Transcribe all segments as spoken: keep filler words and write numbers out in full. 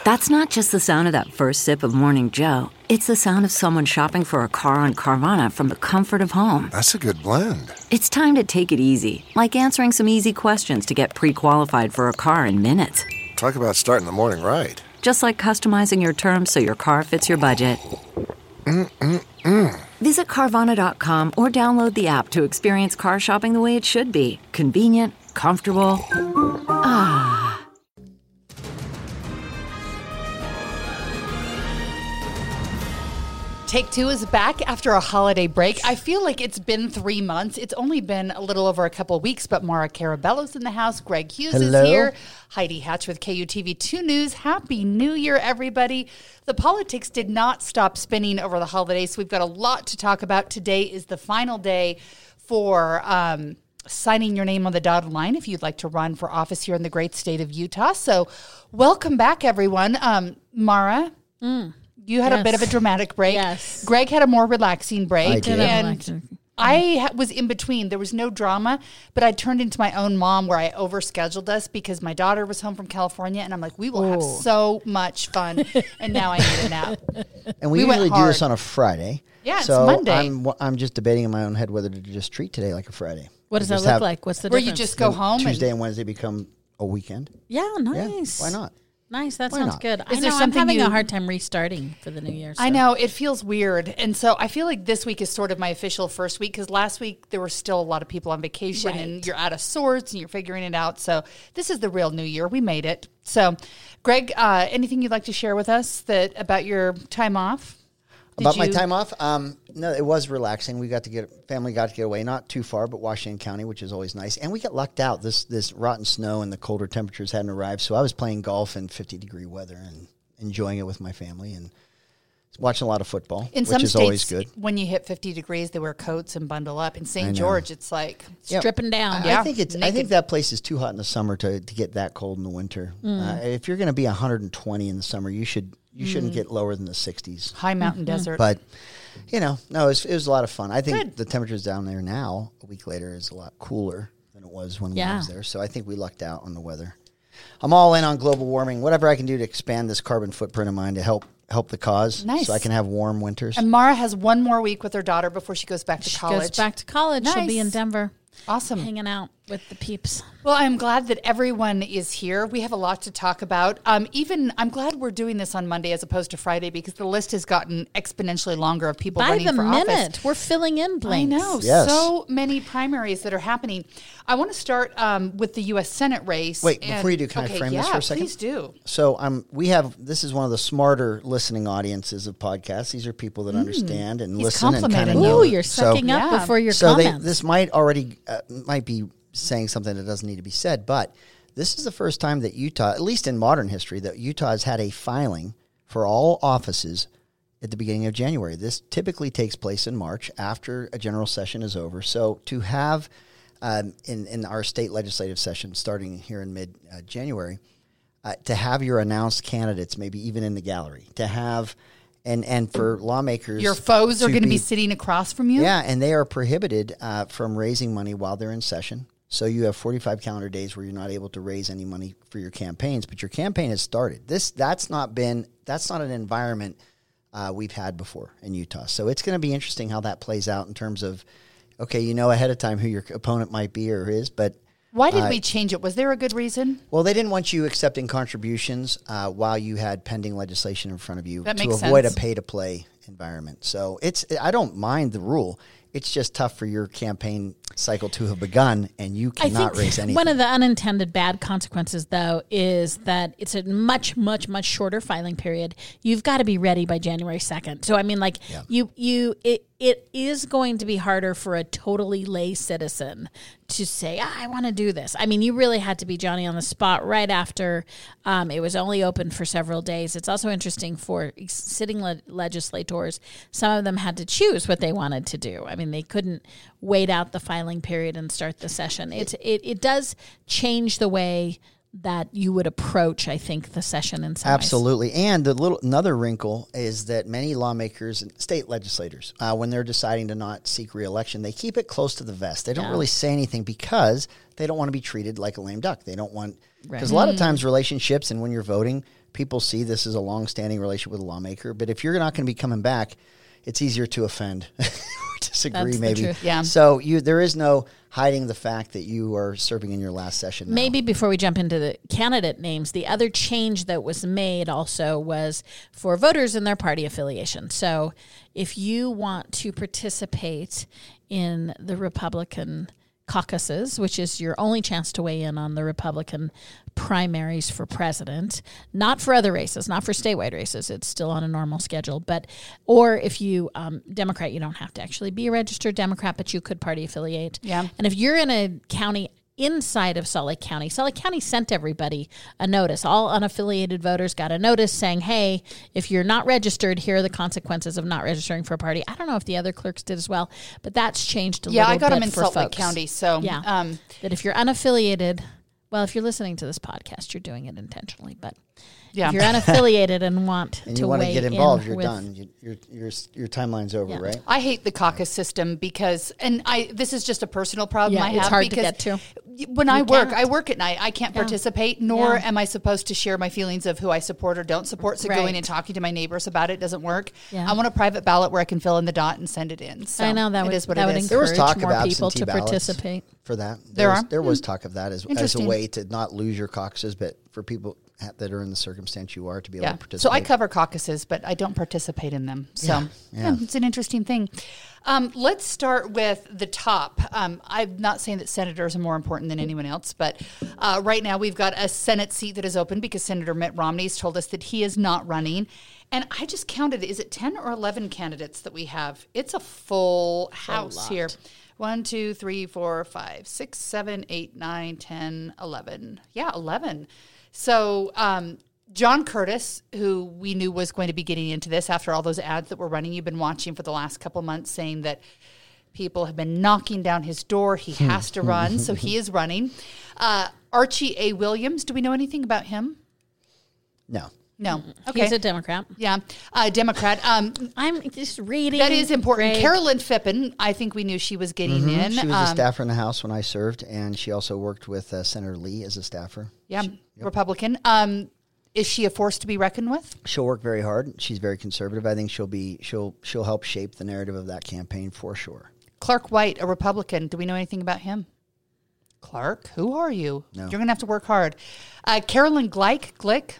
That's not just the sound of that first sip of Morning Joe. It's the sound of someone shopping for a car on Carvana from the comfort of home. That's a good blend. It's time to take it easy, like answering some easy questions to get pre-qualified for a car in minutes. Talk about starting the morning right. Just like customizing your terms so your car fits your budget. Mm-mm-mm. Visit Carvana dot com or download the app to experience car shopping the way it should be. Convenient, comfortable. Ah. Take Two is back after a holiday break. I feel like it's been three months. It's only been a little over a couple of weeks, but Mara Carabello's in the house. Greg Hughes Hello. is here. Heidi Hatch with K U T V two News. Happy New Year, everybody. The politics did not stop spinning over the holidays, so we've got a lot to talk about. Today is the final day for um, signing your name on the dotted line if you'd like to run for office here in the great state of Utah. So welcome back, everyone. Um, Mara. Mm. You had yes. a bit of a dramatic break. Yes. Greg had a more relaxing break. I did. And I ha- was in between. There was no drama, but I turned into my own mom where I overscheduled us because my daughter was home from California, and I'm like, we will Ooh. have so much fun. And now I need a nap. And we, We went usually do hard. this on a Friday. Yeah, it's so Monday. I'm, I'm just debating in my own head whether to just treat today like a Friday. What does Or that just look have like? What's the Where difference? you just go home. Tuesday and, and Wednesday become a weekend. Yeah, Yeah, nice. why not? Nice. That Why sounds not? good. Is I there know, I'm something having you- a hard time restarting for the new year. I so. know, it feels weird. And so I feel like this week is sort of my official first week because last week there were still a lot of people on vacation Right. and you're out of sorts and you're figuring it out. So this is the real new year. We made it. So, Greg, uh, anything you'd like to share with us that about your time off? Did About my you- time off, um, no, it was relaxing. We got to get family got to get away, not too far, but Washington County, which is always nice. And we got lucked out. This this rotten snow and the colder temperatures hadn't arrived, so I was playing golf in fifty degree weather and enjoying it with my family and watching a lot of football, In which some is states, always good. when you hit fifty degrees, they wear coats and bundle up. In I Saint know. George, it's like Yeah. Stripping down. I, Yeah, I think it's. I naked. think that place is too hot in the summer to, to get that cold in the winter. Uh, if you're going to be one hundred twenty in the summer, you should you shouldn't get lower than the sixties. high mountain desert. But you know, no, it was, it was a lot of fun. I think Good. the temperatures down there now, a week later, is a lot cooler than it was when Yeah. we was there. So I think we lucked out on the weather. I'm all in on global warming. Whatever I can do to expand this carbon footprint of mine to help help the cause, Nice. so I can have warm winters. and Mara has one more week with her daughter before she goes back to She college. goes back to college. She'll be in Nice. Denver Awesome. hanging out with the peeps. Well, I'm glad that everyone is here. We have a lot to talk about. Um, even I'm glad we're doing this on Monday as opposed to Friday because the list has gotten exponentially longer of people By running the for minute, office. we're filling in I blanks. know. Yes. So many primaries that are happening. I want to start um, with the U S Senate race. Wait, and- before you do, can I okay, frame yeah, this for a second? Please do. So um, we have this is one of the smarter listening audiences of podcasts. These are people that understand and Mm. He's listen and kind of complimenting know. Ooh, you're So- sucking up Yeah. before your so they, comments. this might already uh, might be saying something that doesn't need to be said, but this is the first time that Utah, at least in modern history, that Utah has had a filing for all offices at the beginning of January. This typically takes place in March after a general session is over. So to have um, in in our state legislative session starting here in mid uh, January, uh, to have your announced candidates maybe even in the gallery, to have and and for lawmakers, Your foes are to going to be sitting across from you. yeah, and they are prohibited uh, from raising money while they're in session. So you have forty-five calendar days where you're not able to raise any money for your campaigns, but your campaign has started. This that's not been that's not an environment uh, we've had before in Utah. So it's going to be interesting how that plays out in terms of, okay, you know ahead of time who your opponent might be or is, but Why did Uh, we change it? Was there a good reason? well, they didn't want you accepting contributions uh, while you had pending legislation in front of you That to makes avoid sense. a pay-to-play environment. So it's I don't mind the rule. It's just tough for your campaign cycle to have begun, and you I cannot think raise anything. one of the unintended bad consequences, though, is that it's a much, much, much shorter filing period. You've got to be ready by January second. So, I mean, like, Yeah. you, you, it, it is going to be harder for a totally lay citizen to say, ah, I want to do this. I mean, you really had to be Johnny on the spot right after um, it was only open for several days. It's also interesting for sitting le- legislators. Some of them had to choose what they wanted to do. I mean, they couldn't wait out the filing period and start the session. It, it, it does change the way that you would approach, I think, the session in some ways. Absolutely. And the little another wrinkle is that many lawmakers and state legislators, uh, when they're deciding to not seek re-election, they keep it close to the vest. They don't Yeah. really say anything because they don't want to be treated like a lame duck. They don't want Because a lot of times relationships and when you're voting, people see this as a long-standing relationship with a lawmaker. But if you're not going to be coming back, it's easier to offend. Disagree, That's the maybe. truth. Yeah. So you, there is no hiding the fact that you are serving in your last session now. Maybe before we jump into the candidate names, the other change that was made also was for voters in their party affiliation. So if you want to participate in the Republican caucuses, which is your only chance to weigh in on the Republican primaries for president, not for other races, not for statewide races. It's still on a normal schedule. But, or if you, um, Democrat, you don't have to actually be a registered Democrat, but you could party affiliate. Yeah. And if you're in a county inside of Salt Lake County, Salt Lake County sent everybody a notice. All unaffiliated voters got a notice saying, hey, if you're not registered, here are the consequences of not registering for a party. I don't know if the other clerks did as well, but that's changed a Yeah, little I got bit them in for Salt Lake folks. County. So Yeah. um, That if you're unaffiliated, well, if you're listening to this podcast, you're doing it intentionally, but yeah. if you're unaffiliated and want and to you want to weigh get involved, in you're with, done. You, your your your timeline's over, Yeah. right? I hate the caucus system because, and I this is just a personal problem Yeah, I it's have hard to because get to. when I work, can't. I work at night. I can't participate, nor Yeah. am I supposed to share my feelings of who I support or don't support. So going Right. and talking to my neighbors about it doesn't work. Yeah. I want a private ballot where I can fill in the dot and send it in. So I know that it would, is what that it would is. There was encourage talk more of people absentee to ballots. participate. For that, There was, are? there was talk of that as, as a Interesting. way to not lose your caucuses, but for people ha- that are in the circumstance you are to be able Yeah. to participate. So I cover caucuses, but I don't participate in them. So Yeah, yeah, yeah. it's an interesting thing. Um, let's start with the top. Um, I'm not saying that senators are more important than anyone else, but uh, right now we've got a Senate seat that is open because Senator Mitt Romney has told us that he is not running. And I just counted, is it ten or eleven candidates that we have? It's a full house lot. here. One, two, three, four, five, six, seven, eight, nine, ten, eleven. Yeah, eleven. So um, John Curtis, who we knew was going to be getting into this after all those ads that were running, you've been watching for the last couple months saying that people have been knocking down his door. He has to run, so he is running. Uh, Archie A. Williams, do we know anything about him? no. No. Okay. He's a Democrat. yeah, uh, Democrat. Um, I'm just reading. that is important. Great. Carolyn Phippen, I think we knew she was getting in. She was Um, a staffer in the House when I served, and she also worked with uh, Senator Lee as a staffer. Yeah, Republican. Um, is she a force to be reckoned with? She'll work very hard. She's very conservative. I think she'll be she'll she'll help shape the narrative of that campaign for sure. Clark White, a Republican. Do we know anything about him? Clark, who are you? No. You're going to have to work hard. Uh, Carolyn Glick, Glick,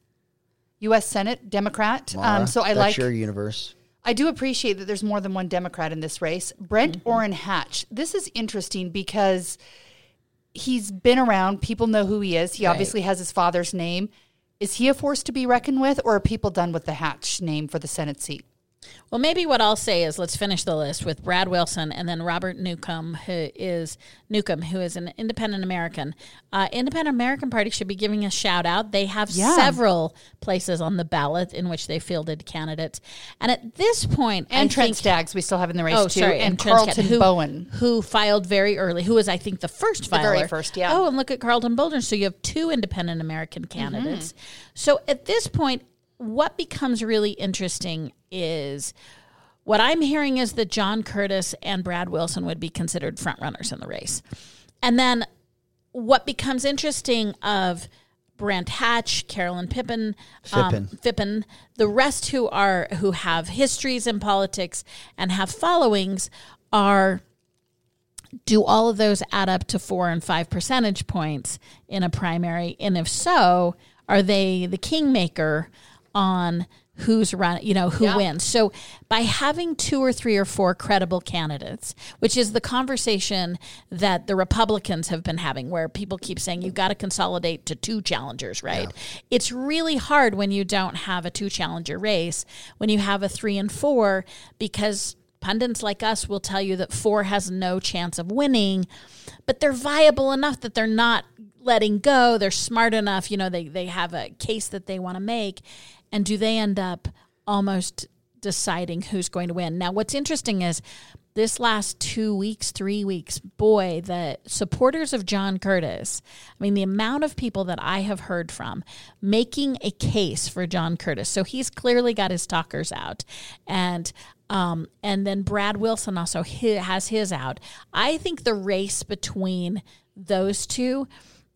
U S Senate Democrat. Mara, Um, so I that's like. your universe. I do appreciate that there's more than one Democrat in this race. Brent Orrin Hatch. This is interesting because he's been around. People know who he is. He Right. obviously has his father's name. Is he a force to be reckoned with, or are people done with the Hatch name for the Senate seat? Well, maybe what I'll say is let's finish the list with Brad Wilson and then Robert Newcomb, who is Newcomb, who is an independent American. Uh, independent American Party should be giving a shout out. They have Yeah. several places on the ballot in which they fielded candidates, and at this point, And I Trent think, Staggs, we still have in the race Oh, too, sorry, and, Trent Carlton Staggs, who, Bowen. who filed very early, who was, I think, the first filer. very first, yeah. Oh, and look at Carlton Boulder. So you have two independent American candidates. So at this point, what becomes really interesting is what I'm hearing is that John Curtis and Brad Wilson would be considered frontrunners in the race. And then what becomes interesting of Brent Hatch, Carolyn Pippen, um, Phippen. Phippen, the rest who are who have histories in politics and have followings are, do all of those add up to four and five percentage points in a primary? And if so, are they the kingmaker on who's run, you know, who Yeah. wins? So by having two or three or four credible candidates, which is the conversation that the Republicans have been having, where people keep saying you got to consolidate to two challengers, right? It's really hard when you don't have a two challenger race, when you have a three and four, because pundits like us will tell you that four has no chance of winning, but they're viable enough that they're not letting go. They're smart enough, you know, they, they have a case that they want to make. And do they end up almost deciding who's going to win? Now, what's interesting is this last two weeks, three weeks, boy, the supporters of John Curtis, I mean, the amount of people that I have heard from making a case for John Curtis. So he's clearly got his talkers out. And um, and then Brad Wilson also he has his out. I think the race between those two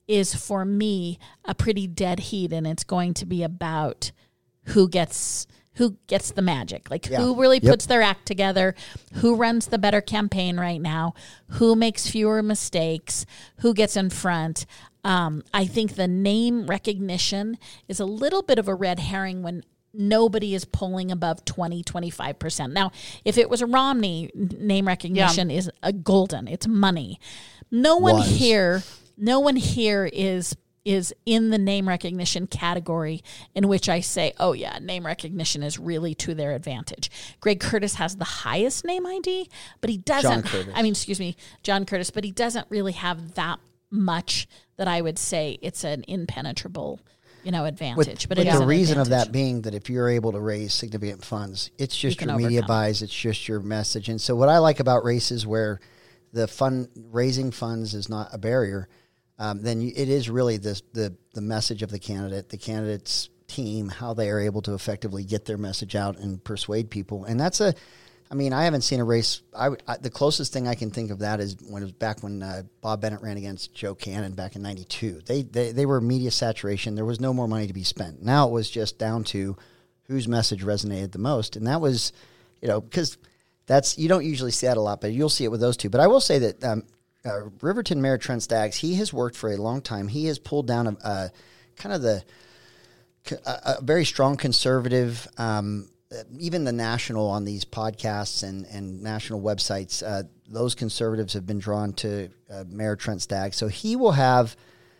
is for me a pretty dead heat, and it's going to be about who gets who gets the magic, like Yeah. who really Yep. puts their act together, who runs the better campaign right now, who makes fewer mistakes, who gets in front. Um, I think the name recognition is a little bit of a red herring when nobody is polling above twenty, twenty-five percent. Now, if it was a Romney, n- name recognition is a golden. It's money. No one Was. here, no one here is is in the name recognition category in which I say, oh yeah, name recognition is really to their advantage. Greg Curtis has the highest name I D, but he doesn't, John Curtis. I mean, excuse me, John Curtis, but he doesn't really have that much that I would say it's an impenetrable, you know, advantage. With, but with it is the an reason of advantage. that being that if you're able to raise significant funds, it's just can your media overcome. buys, it's just your message. And so what I like about races where the fund raising funds is not a barrier, um, then you, it is really the, the the message of the candidate, the candidate's team, how they are able to effectively get their message out and persuade people. And that's a, I mean, I haven't seen a race. I, would- I the closest thing I can think of that is when it was back when uh, Bob Bennett ran against Joe Cannon back in ninety-two. They, they they were media saturation. There was no more money to be spent. Now it was just down to whose message resonated the most, and that was, you know, because that's you don't usually see that a lot, but you'll see it with those two. But I will say that um, uh, Riverton Mayor Trent Staggs, he has worked for a long time. He has pulled down a, a kind of the a, a very strong conservative. Um, even the national on these podcasts and, and national websites, uh, those conservatives have been drawn to uh, Mayor Trent Staggs. So he will have,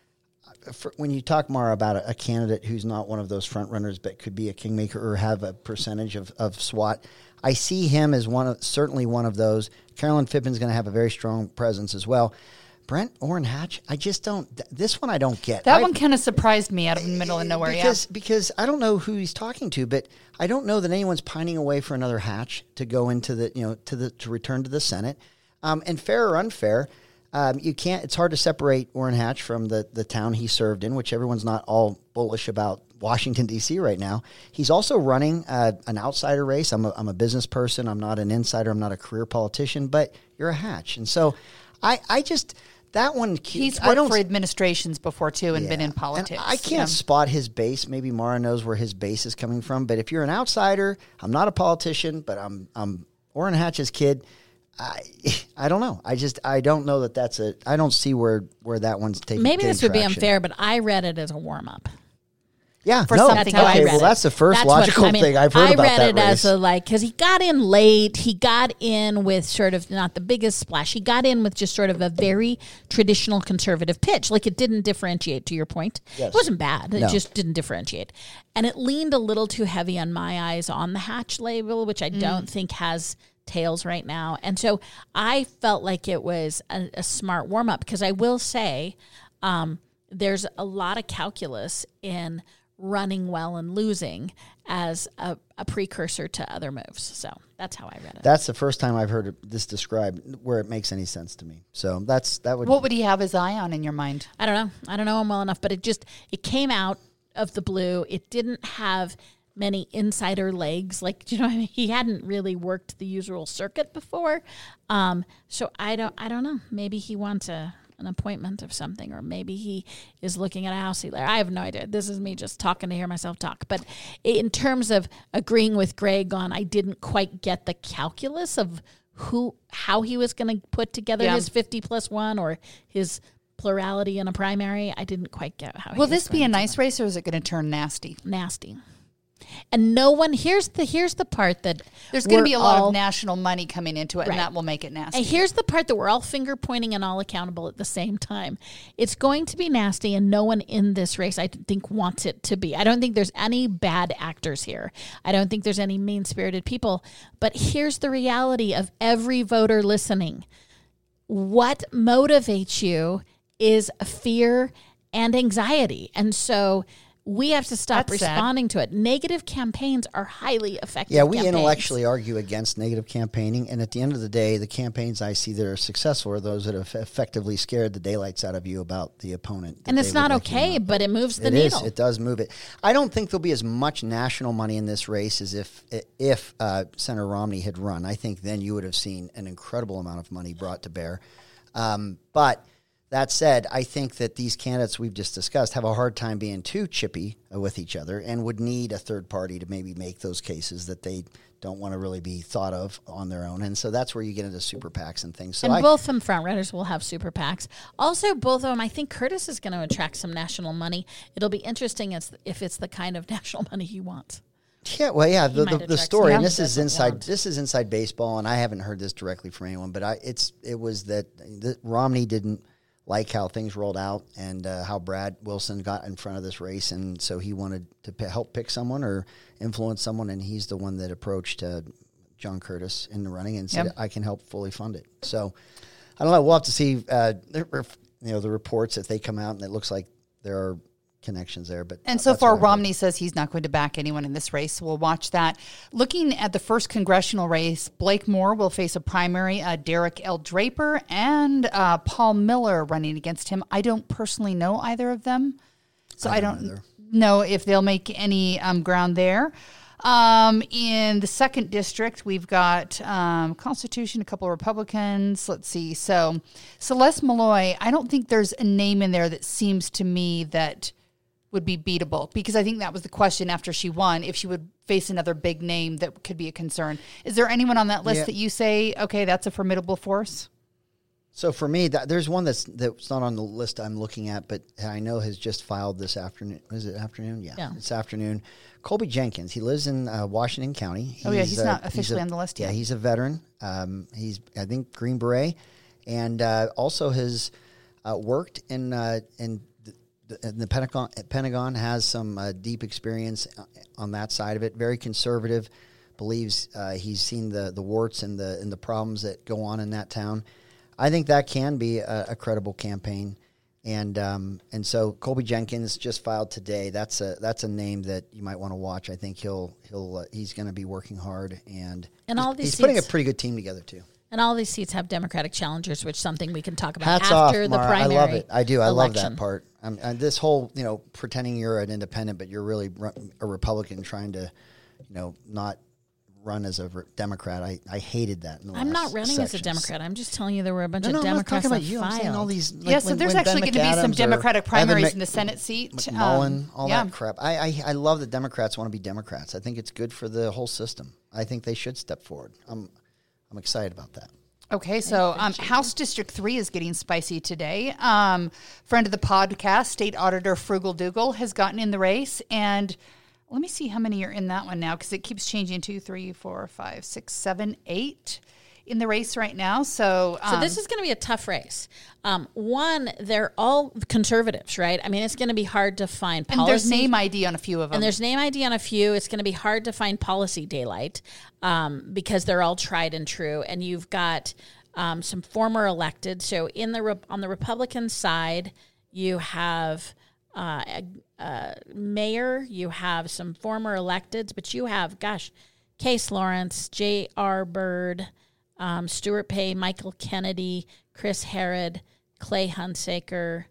for, when you talk, Mara, about a, a candidate who's not one of those front runners but could be a kingmaker or have a percentage of, of SWAT, I see him as one of, certainly one of those. Carolyn Fippin's going to have a very strong presence as well. Brent Orrin Hatch, I just don't, th- this one I don't get. That I- one kind of surprised me out of the middle of nowhere. because yeah. because I don't know who he's talking to, but I don't know that anyone's pining away for another Hatch to go into the you know to the to return to the Senate. Um, and fair or unfair, um, you can't. It's hard to separate Orrin Hatch from the the town he served in, which everyone's not all bullish about Washington D C right now. He's also running uh, an outsider race. I'm a, I'm a business person. I'm not an insider. I'm not a career politician. But you're a Hatch, and so I I just. That one, He's I worked don't for administrations before, too, and been yeah. in politics. And I can't Yeah. spot his base. Maybe Mara knows where his base is coming from. But if you're an outsider, I'm not a politician, but I'm I'm Orrin Hatch's kid. I I don't know. I just I don't know that that's a. I don't see where where that one's taking. Maybe getting this would traction. be unfair, but I read it as a warm up. Yeah, For no, something That's how okay, I read well, it. that's the first That's what- logical I mean, thing I've heard I about read that it race. as a like because he got in late. He got in with sort of not the biggest splash. He got in with just sort of a very traditional conservative pitch. Like it didn't differentiate. To your point, Yes. it wasn't bad. It No. just didn't differentiate, and it leaned a little too heavy on my eyes on the Hatch label, which I don't think has tails right now. And so I felt like it was a, a smart warm up because I will say um, there's a lot of calculus in running well and losing as a, a precursor to other moves. So that's how I read it. That's the first time I've heard this described where it makes any sense to me. So that's that would. What would he have his eye on in your mind? I don't know. I don't know him well enough, but it just it came out of the blue. It didn't have many insider legs. Like, you know, what I mean? He hadn't really worked the usual circuit before. Um, so I don't I don't know. Maybe he wants a an appointment of something, or maybe he is looking at a house he I have no idea. This is me just talking to hear myself talk. But in terms of agreeing with Greg on, I didn't quite get the calculus of who, how he was going to put together Yeah. his fifty plus one or his plurality in a primary. I didn't quite get how. he Will was this be going a to nice race, or is it going to turn nasty? nasty. And no one here's the here's the part that There's going to we're be a lot all- of national money coming into it, Right. and that will make it nasty. And here's the part that we're all finger pointing and all accountable at the same time. It's going to be nasty, and no one in this race, I think, wants it to be. I don't think there's any bad actors here. I don't think there's any mean-spirited people. But here's the reality of every voter listening. What motivates you is fear and anxiety. And so we have to stop That's sad. responding to it. Negative campaigns are highly effective Yeah, we campaigns. intellectually argue against negative campaigning, and at the end of the day, the campaigns I see that are successful are those that have effectively scared the daylights out of you about the opponent. that And they it's would not like you to okay, know. but it moves the It is. needle. It does move it. I don't think there'll be as much national money in this race as if if uh, Senator Romney had run. I think then you would have seen an incredible amount of money brought to bear. Um, but that said, I think that these candidates we've just discussed have a hard time being too chippy with each other and would need a third party to maybe make those cases that they don't want to really be thought of on their own. And so that's where you get into super PACs and things. So and I, both of them front runners will have super PACs. Also, both of them, I think Curtis is going to attract some national money. It'll be interesting as if it's the kind of national money he wants. Yeah, well, yeah, the, might the, the attract story, some and he this is doesn't inside. want. This is inside baseball, and I haven't heard this directly from anyone, but I, it's it was that the, Romney didn't like how things rolled out and uh, how Brad Wilson got in front of this race, and so he wanted to p- help pick someone or influence someone, and he's the one that approached uh, John Curtis in the running and said, Yep. "I can help fully fund it." So I don't know. We'll have to see. Uh, the, you know, the reports if they come out, and it looks like there are connections there. But And so that's far, what I heard. Romney says he's not going to back anyone in this race. So we'll watch that. Looking at the first congressional race, Blake Moore will face a primary, uh, Derek L. Draper and uh, Paul Miller running against him. I don't personally know either of them, so I, I don't, don't either. know if they'll make any um, ground there. Um, in the second district, we've got um, Constitution, a couple of Republicans. Let's see. So Celeste Malloy, I don't think there's a name in there that seems to me that would be beatable, because I think that was the question after she won, if she would face another big name that could be a concern. Is there anyone on that list Yeah. that you say, okay, that's a formidable force? So for me, that, there's one that's that's not on the list I'm looking at, but I know has just filed this afternoon. Is it afternoon? Yeah, Yeah. This afternoon. Colby Jenkins. He lives in uh, Washington County. Oh, yeah, he's uh, not officially a- on the list Yeah, yet. he's a veteran. Um, he's I think Green Beret, and uh, also has uh, worked in uh, in the, the, the Pentagon. Pentagon has some uh, deep experience on that side of it. Very conservative. Believes uh, he's seen the the warts and the and the problems that go on in that town. I think that can be a, a credible campaign, and um, and so Colby Jenkins just filed today. That's a that's a name that you might want to watch. I think he'll he'll uh, he's going to be working hard, and And he's, all these he's putting a seats- pretty good team together too. And all these seats have Democratic challengers, which is something we can talk about Hats after off, the Mara. primary. I love it. I do. I love election. that part. Um, and this whole you know pretending you're an independent, but you're really ru- a Republican, trying to you know not run as a re- Democrat. I, I hated that. In the I'm last not running as a sections. Democrat. I'm just telling you there were a bunch No, no, of I'm not Democrats talking about that you. I'm saying all filed. these. like yeah, so when- there's when actually Ben going to be some McAdams or Democratic Evan primaries Mc- in the Senate seat. McMullen, Um, all yeah. that crap. I, I I love that Democrats want to be Democrats. I think it's good for the whole system. I think they should step forward. I'm I'm excited about that. Okay, so um, House District three is getting spicy today. Um, friend of the podcast, State Auditor Frugal Dougal, has gotten in the race. And let me see how many are in that one now, because it keeps changing. Two, three, four, five, six, seven, eight in the race right now. So, um, So this is going to be a tough race. Um, one, they're all conservatives, right? I mean, it's going to be hard to find policy. and there's name I D on a few of them. And there's name I D on a few. It's going to be hard to find policy daylight um, because they're all tried and true. And you've got um, some former elected. So in the Re- on the Republican side, you have uh, a, a mayor, you have some former electeds, but you have, gosh, Case Lawrence, J R. Byrd, um, Stuart Pay, Michael Kennedy, Chris Herod, Clay Hunsaker,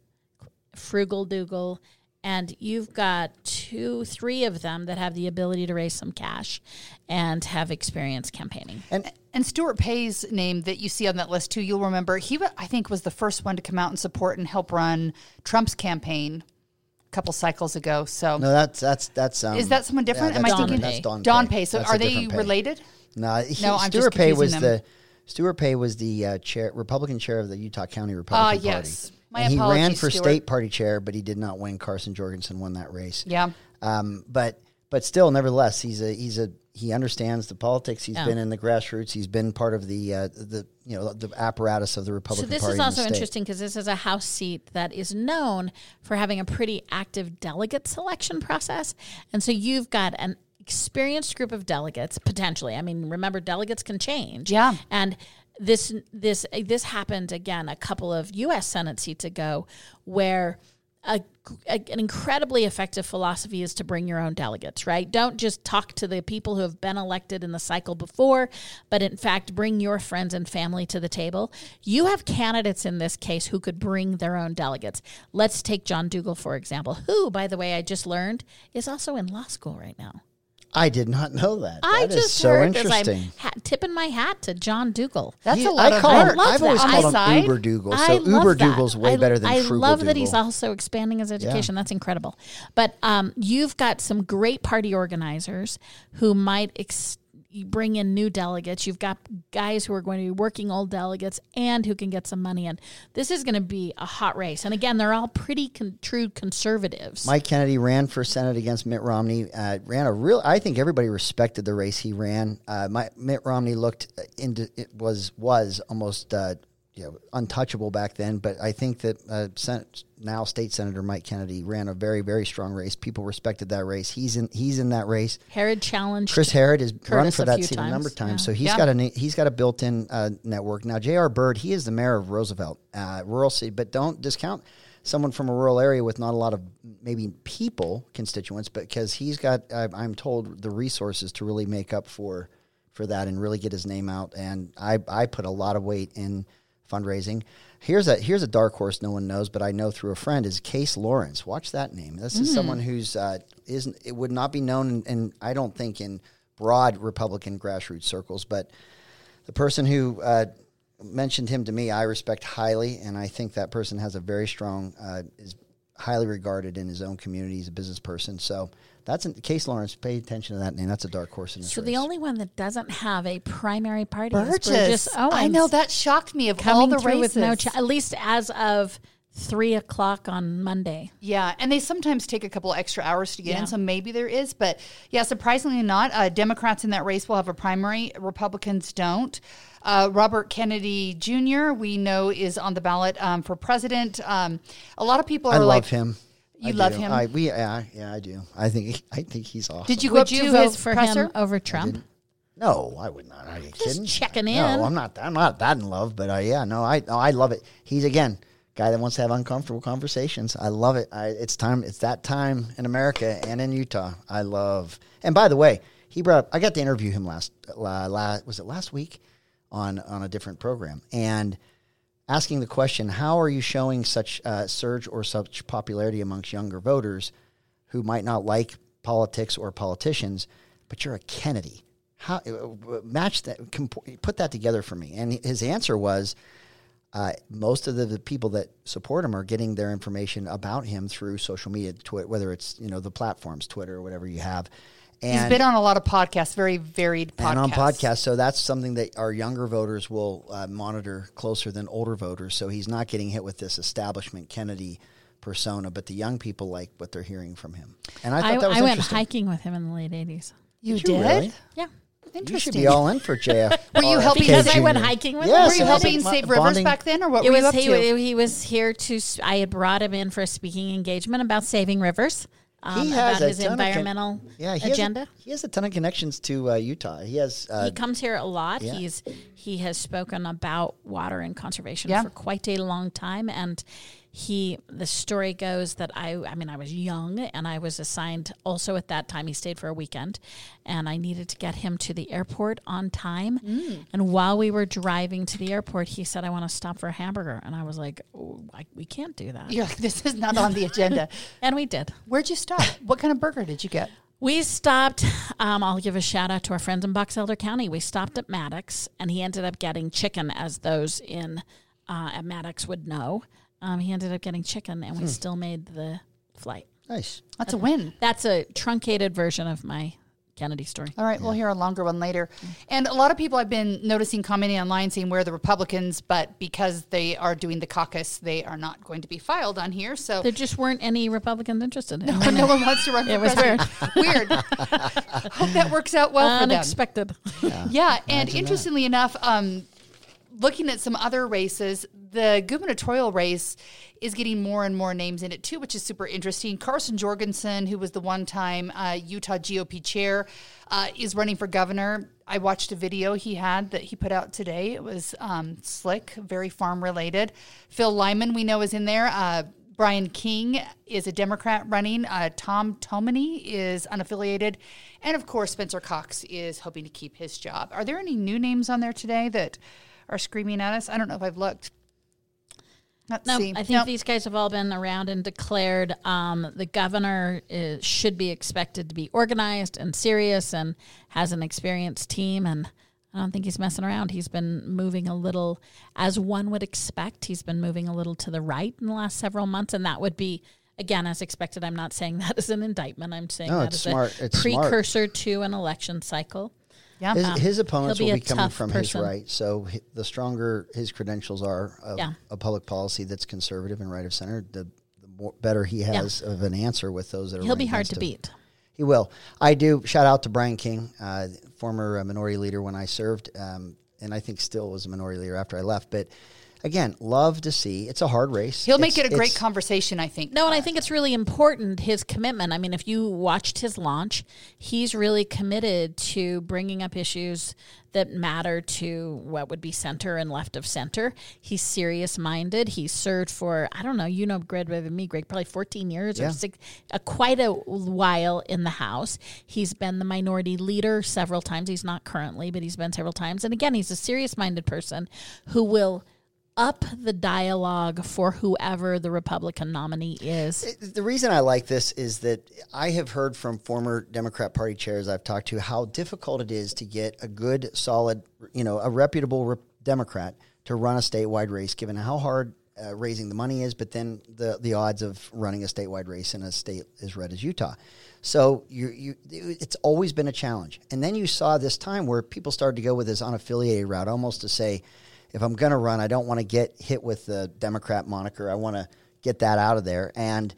Frugal Dougal, and you've got two, three of them that have the ability to raise some cash and have experience campaigning. And And Stuart Pay's name that you see on that list too, you'll remember, he, wa- I think, was the first one to come out and support and help run Trump's campaign a couple cycles ago. So no, that's that's that's. Um, is that someone different? yeah, Am I that's Don thinking Pay. That's Don, Don Pay. Pay? So That's a are they different Pay. related? No, he, No, I'm just Stuart Pay was confusing them. the Stuart Pay was the uh, chair, Republican chair of the Utah County Ah, Republican yes. Party. My and he ran apologies, for Stuart. state party chair, but he did not win. Carson Jorgensen won that race. Yeah. Um, but but still, nevertheless, he's a he's a he understands the politics. He's Yeah. been in the grassroots. He's been part of the uh, the you know the apparatus of the So Republican this Party. is in the also state. interesting because this is a House seat that is known for having a pretty active delegate selection process. And so you've got an experienced group of delegates, potentially. I mean, remember, delegates can change. Yeah. And this this this happened, again, a couple of U S Senate seats ago where a, a, an incredibly effective philosophy is to bring your own delegates, right? Don't just talk to the people who have been elected in the cycle before, but in fact, bring your friends and family to the table. You have candidates in this case who could bring their own delegates. Let's take John Dougal, for example, who, by the way, I just learned is also in law school right now. I did not know that. I That is just so heard as interesting. I'm ha- tipping my hat to John Dougal. That's He- a lot I of call work. him, I've always that. called him Side? Uber Dougal. I So love Uber that. Dougal's way I, better than I Frugal love that he's Dougal. also expanding his education. That's incredible. But um, you've got some great party organizers who might ex- you bring in new delegates. You've got guys who are going to be working old delegates and who can get some money in. This is going to be a hot race. And again, they're all pretty con- true conservatives. Mike Kennedy ran for Senate against Mitt Romney. Uh, ran a real. I think everybody respected the race he ran. Uh, my, Mitt Romney looked into it was was almost uh, you know, untouchable back then. But I think that uh, Senate, now State Senator Mike Kennedy ran a very very strong race. People respected that race. He's in he's in that race. Herod challenged. Chris Herod has run Curtis for a that few seat times. a number of times, Yeah. so he's Yeah. got a he's got a built-in uh, network. Now, J R. Byrd, he is the mayor of Roosevelt, uh, rural city, but don't discount someone from a rural area with not a lot of maybe people constituents, but because he's got, uh, I'm told, the resources to really make up for for that and really get his name out. And I I put a lot of weight in fundraising. Here's a here's a dark horse no one knows, but I know through a friend is Case Lawrence. Watch that name. This is someone who's uh, isn't it would not be known, in, in I don't think in broad Republican grassroots circles, but the person who uh, mentioned him to me, I respect highly, and I think that person has a very strong uh, is highly regarded in his own community. He's a business person, so. That's in Case Lawrence. Pay attention to that name. That's a dark horse in this So race. the only one that doesn't have a primary party Burgess. is Burgess Owens. I know that shocked me of all coming the through races. with no, ch- at least as of three o'clock on Monday. Yeah, and they sometimes take a couple extra hours to get Yeah. in, so maybe there is. But yeah, surprisingly not. Uh, Democrats in that race will have a primary. Republicans don't. Uh, Robert Kennedy Junior, we know, is on the ballot um, for president. Um, a lot of people are I like, love him. You I love do. him? I, we, yeah, yeah, I do. I think I think he's awesome. Did you go Would up you to vote his for presser? him over Trump? No, I would not. Are you kidding? checking in. No, I'm not. I'm not that in love. But uh, yeah, no, I no, I love it. He's again guy that wants to have uncomfortable conversations. I love it. I, it's time. It's that time in America and in Utah. I love. And by the way, he brought up. I got to interview him last. Uh, la, was it last week on on a different program and. Asking the question, how are you showing such uh, surge or such popularity amongst younger voters who might not like politics or politicians, but you're a Kennedy? How uh, match that? Comp- put that together for me. And his answer was, uh, most of the, the people that support him are getting their information about him through social media, twi- whether it's you know the platforms, Twitter or whatever you have. And He's been on a lot of podcasts, very varied podcasts. and on podcasts. So that's something that our younger voters will uh, monitor closer than older voters. So he's not getting hit with this establishment Kennedy persona, but the young people like what they're hearing from him. And I thought I, that was I went interesting. hiking with him in the late eighties. You Did did? you really? Yeah. Interesting. You should be all in for J F. Were you helping- Because I Junior. went hiking with Yes, him. Were you it was helping a Save mo- Rivers bonding- back then, or what It were was you up he, to? he was here to. s- I had brought him in for a speaking engagement about saving rivers. Um, He has about a his ton of con- environmental Yeah, he agenda. Has a, he has a ton of connections to uh, Utah. He has. Uh, he comes here a lot. yeah. He's he has spoken about water and conservation Yeah. for quite a long time, and he the story goes that I I mean I was young and I was assigned also at that time. He stayed for a weekend, and I needed to get him to the airport on time. Mm. And while we were driving to the airport, he said, "I want to stop for a hamburger," and I was like, oh, I, "We can't do that." You're like, this is not on the agenda. And we did. Where'd you stop? What kind of burger did you get? We stopped, um, I'll give a shout out to our friends in Box Elder County. We stopped at Maddox, and he ended up getting chicken, as those in uh, at Maddox would know. Um, he ended up getting chicken, and we still made the flight. nice. That's a win. That's a truncated version of my Kennedy story. All right, we'll hear a longer one later. And a lot of people I've been noticing commenting online saying where the Republicans, but because they are doing the caucus, they are not going to be filed on here. So There just weren't any Republicans interested in it. no, no one wants to run for It was president. Weird. Hope that works out well for them. Unexpected. Yeah, and interestingly enough, um, looking at some other races, the gubernatorial race is getting more and more names in it too, which is super interesting. Carson Jorgensen, who was the one-time uh, Utah G O P chair, uh, is running for governor. I watched a video he had that he put out today. It was um, slick, very farm-related. Phil Lyman, we know, is in there. Uh, Brian King is a Democrat running. Uh, Tom Tomany is unaffiliated. And, of course, Spencer Cox is hoping to keep his job. Are there any new names on there today that are screaming at us? I don't know if I've looked. Let's No, see. I think Nope. these guys have all been around and declared. Um, the governor is, should be expected to be organized and serious and has an experienced team. And I don't think he's messing around. He's been moving a little, as one would expect, he's been moving a little to the right in the last several months. And that would be, again, as expected. I'm not saying that as an indictment. I'm saying No, that it's as smart. a It's smart. precursor to an election cycle. Yeah. His, Um, his opponents he'll be will a be coming tough from person. his right. So he, the stronger his credentials are of Yeah. a public policy that's conservative and right of center, the, the more, better he has of an answer with those that are He'll be running hard against to him. beat. He will. I do. Shout out to Brian King, uh, former uh, minority leader when I served, um, and I think still was a minority leader after I left. But again, love to see. It's a hard race. He'll make It's- it a great it's- conversation, I think. No, and I think it's really important, his commitment. I mean, if you watched his launch, he's really committed to bringing up issues that matter to what would be center and left of center. He's serious-minded. He's served for, I don't know, you know Greg better than me, Greg, probably fourteen years Yeah. or six, uh, quite a while in the House. He's been the minority leader several times. He's not currently, but he's been several times. And again, he's a serious-minded person who will up the dialogue for whoever the Republican nominee is. It- The reason I like this is that I have heard from former Democrat Party chairs I've talked to how difficult it is to get a good, solid, you know, a reputable re- Democrat to run a statewide race, given how hard uh, raising the money is, but then the the odds of running a statewide race in a state as red as Utah. So you you it's always been a challenge. And then you saw this time where people started to go with this unaffiliated route, almost to say, if I'm going to run, I don't want to get hit with the Democrat moniker. I want to get that out of there. And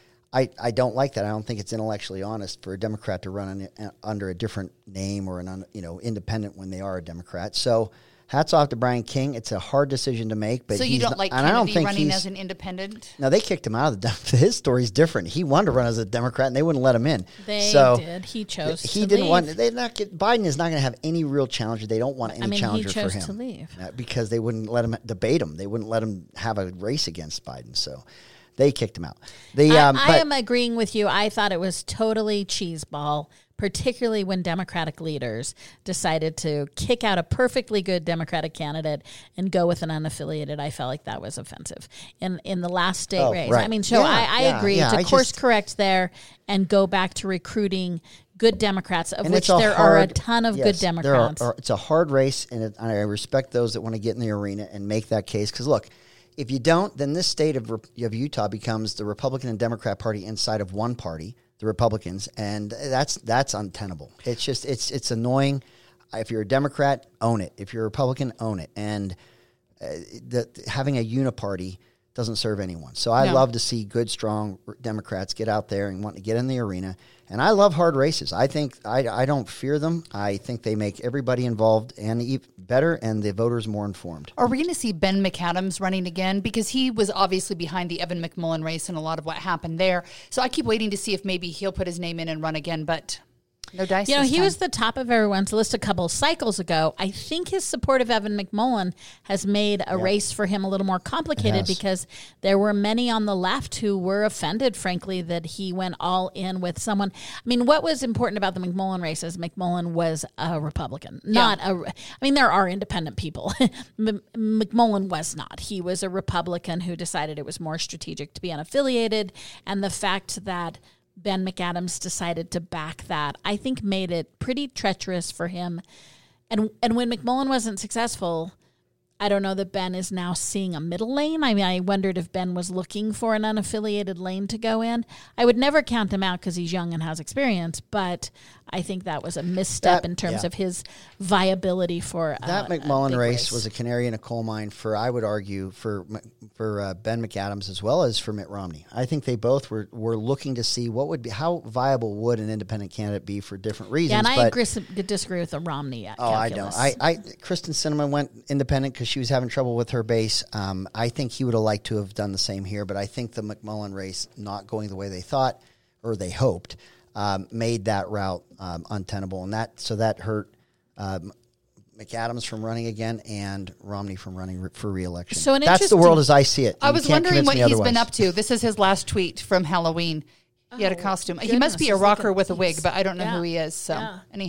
I, I don't like that. I don't think it's intellectually honest for a Democrat to run an, under a different name or an un, you know independent when they are a Democrat. So hats off to Brian King. It's a hard decision to make. But So you he's don't not- like and I don't Kennedy think running he's- as an independent? No, they kicked him out of the. His story's different. He wanted to run as a Democrat, and they wouldn't let him in. They so did. He chose He to didn't leave. want. They not get. Biden is not going to have any real challenger. They don't want any I mean, he challenger chose for him to leave. Uh, because they wouldn't let him debate him. They wouldn't let him have a race against Biden. So they kicked him out. The I, um, I but- am agreeing with you. I thought it was totally cheeseball, particularly when Democratic leaders decided to kick out a perfectly good Democratic candidate and go with an unaffiliated. I felt like that was offensive in in the last state Oh, race. right. I mean, so Yeah, I, I yeah, agree yeah, to I course just- correct there and go back to recruiting good Democrats, of and which it's a there are a hard- ton of yes, good there are- Democrats. are- it's a hard race, and, it, and I respect those that want to get in the arena and make that case. Because look, if you don't, then this state of, of Utah becomes the Republican and Democrat Party inside of one party, the Republicans, and that's that's untenable. It's just it's it's annoying. If you're a Democrat, own it. If you're a Republican, own it. And uh, the, having a uniparty doesn't serve anyone. So I No. love to see good, strong Democrats get out there and want to get in the arena. And I love hard races. I think I, I don't fear them. I think they make everybody involved and e- better, and the voters more informed. Are we going to see Ben McAdams running again? Because he was obviously behind the Evan McMullen race and a lot of what happened there. So I keep waiting to see if maybe he'll put his name in and run again, but no dice. You know, this he time. was the top of everyone's list a couple cycles ago. I think his support of Evan McMullen has made a race for him a little more complicated has. because there were many on the left who were offended, frankly, that he went all in with someone. I mean, what was important about the McMullen race is McMullen was a Republican, not a. I mean, there are independent people. M- McMullen was not. He was a Republican who decided it was more strategic to be unaffiliated, and the fact that Ben McAdams decided to back that, I think made it pretty treacherous for him. And and when McMullen wasn't successful, I don't know that Ben is now seeing a middle lane. I mean, I wondered if Ben was looking for an unaffiliated lane to go in. I would never count him out because he's young and has experience, but I think that was a misstep That- in terms yeah. of his viability for uh, That a McMullen big race, was a canary in a coal mine for, I would argue, for for uh, Ben McAdams as well as for Mitt Romney. I think they both were, were looking to see what would be, how viable would an independent candidate be for different reasons. Yeah, and I but, agree, disagree with the Romney Oh, I calculus. don't. I, I Kristen Sinema went independent because she was having trouble with her base. Um, I think he would have liked to have done the same here, but I think the McMullen race not going the way they thought or they hoped um, made that route um, untenable, and that so that hurt um, McAdams from running again and Romney from running re- for re-election. So an That's the interesting- world as I see it. I You was can't wondering convince what me he's been otherwise. up to. This is his last tweet from Halloween. He had a Oh, costume. He must be a goodness, he's rocker looking- with a wig, he's- but I don't know yeah, who he is. So yeah. anyhow.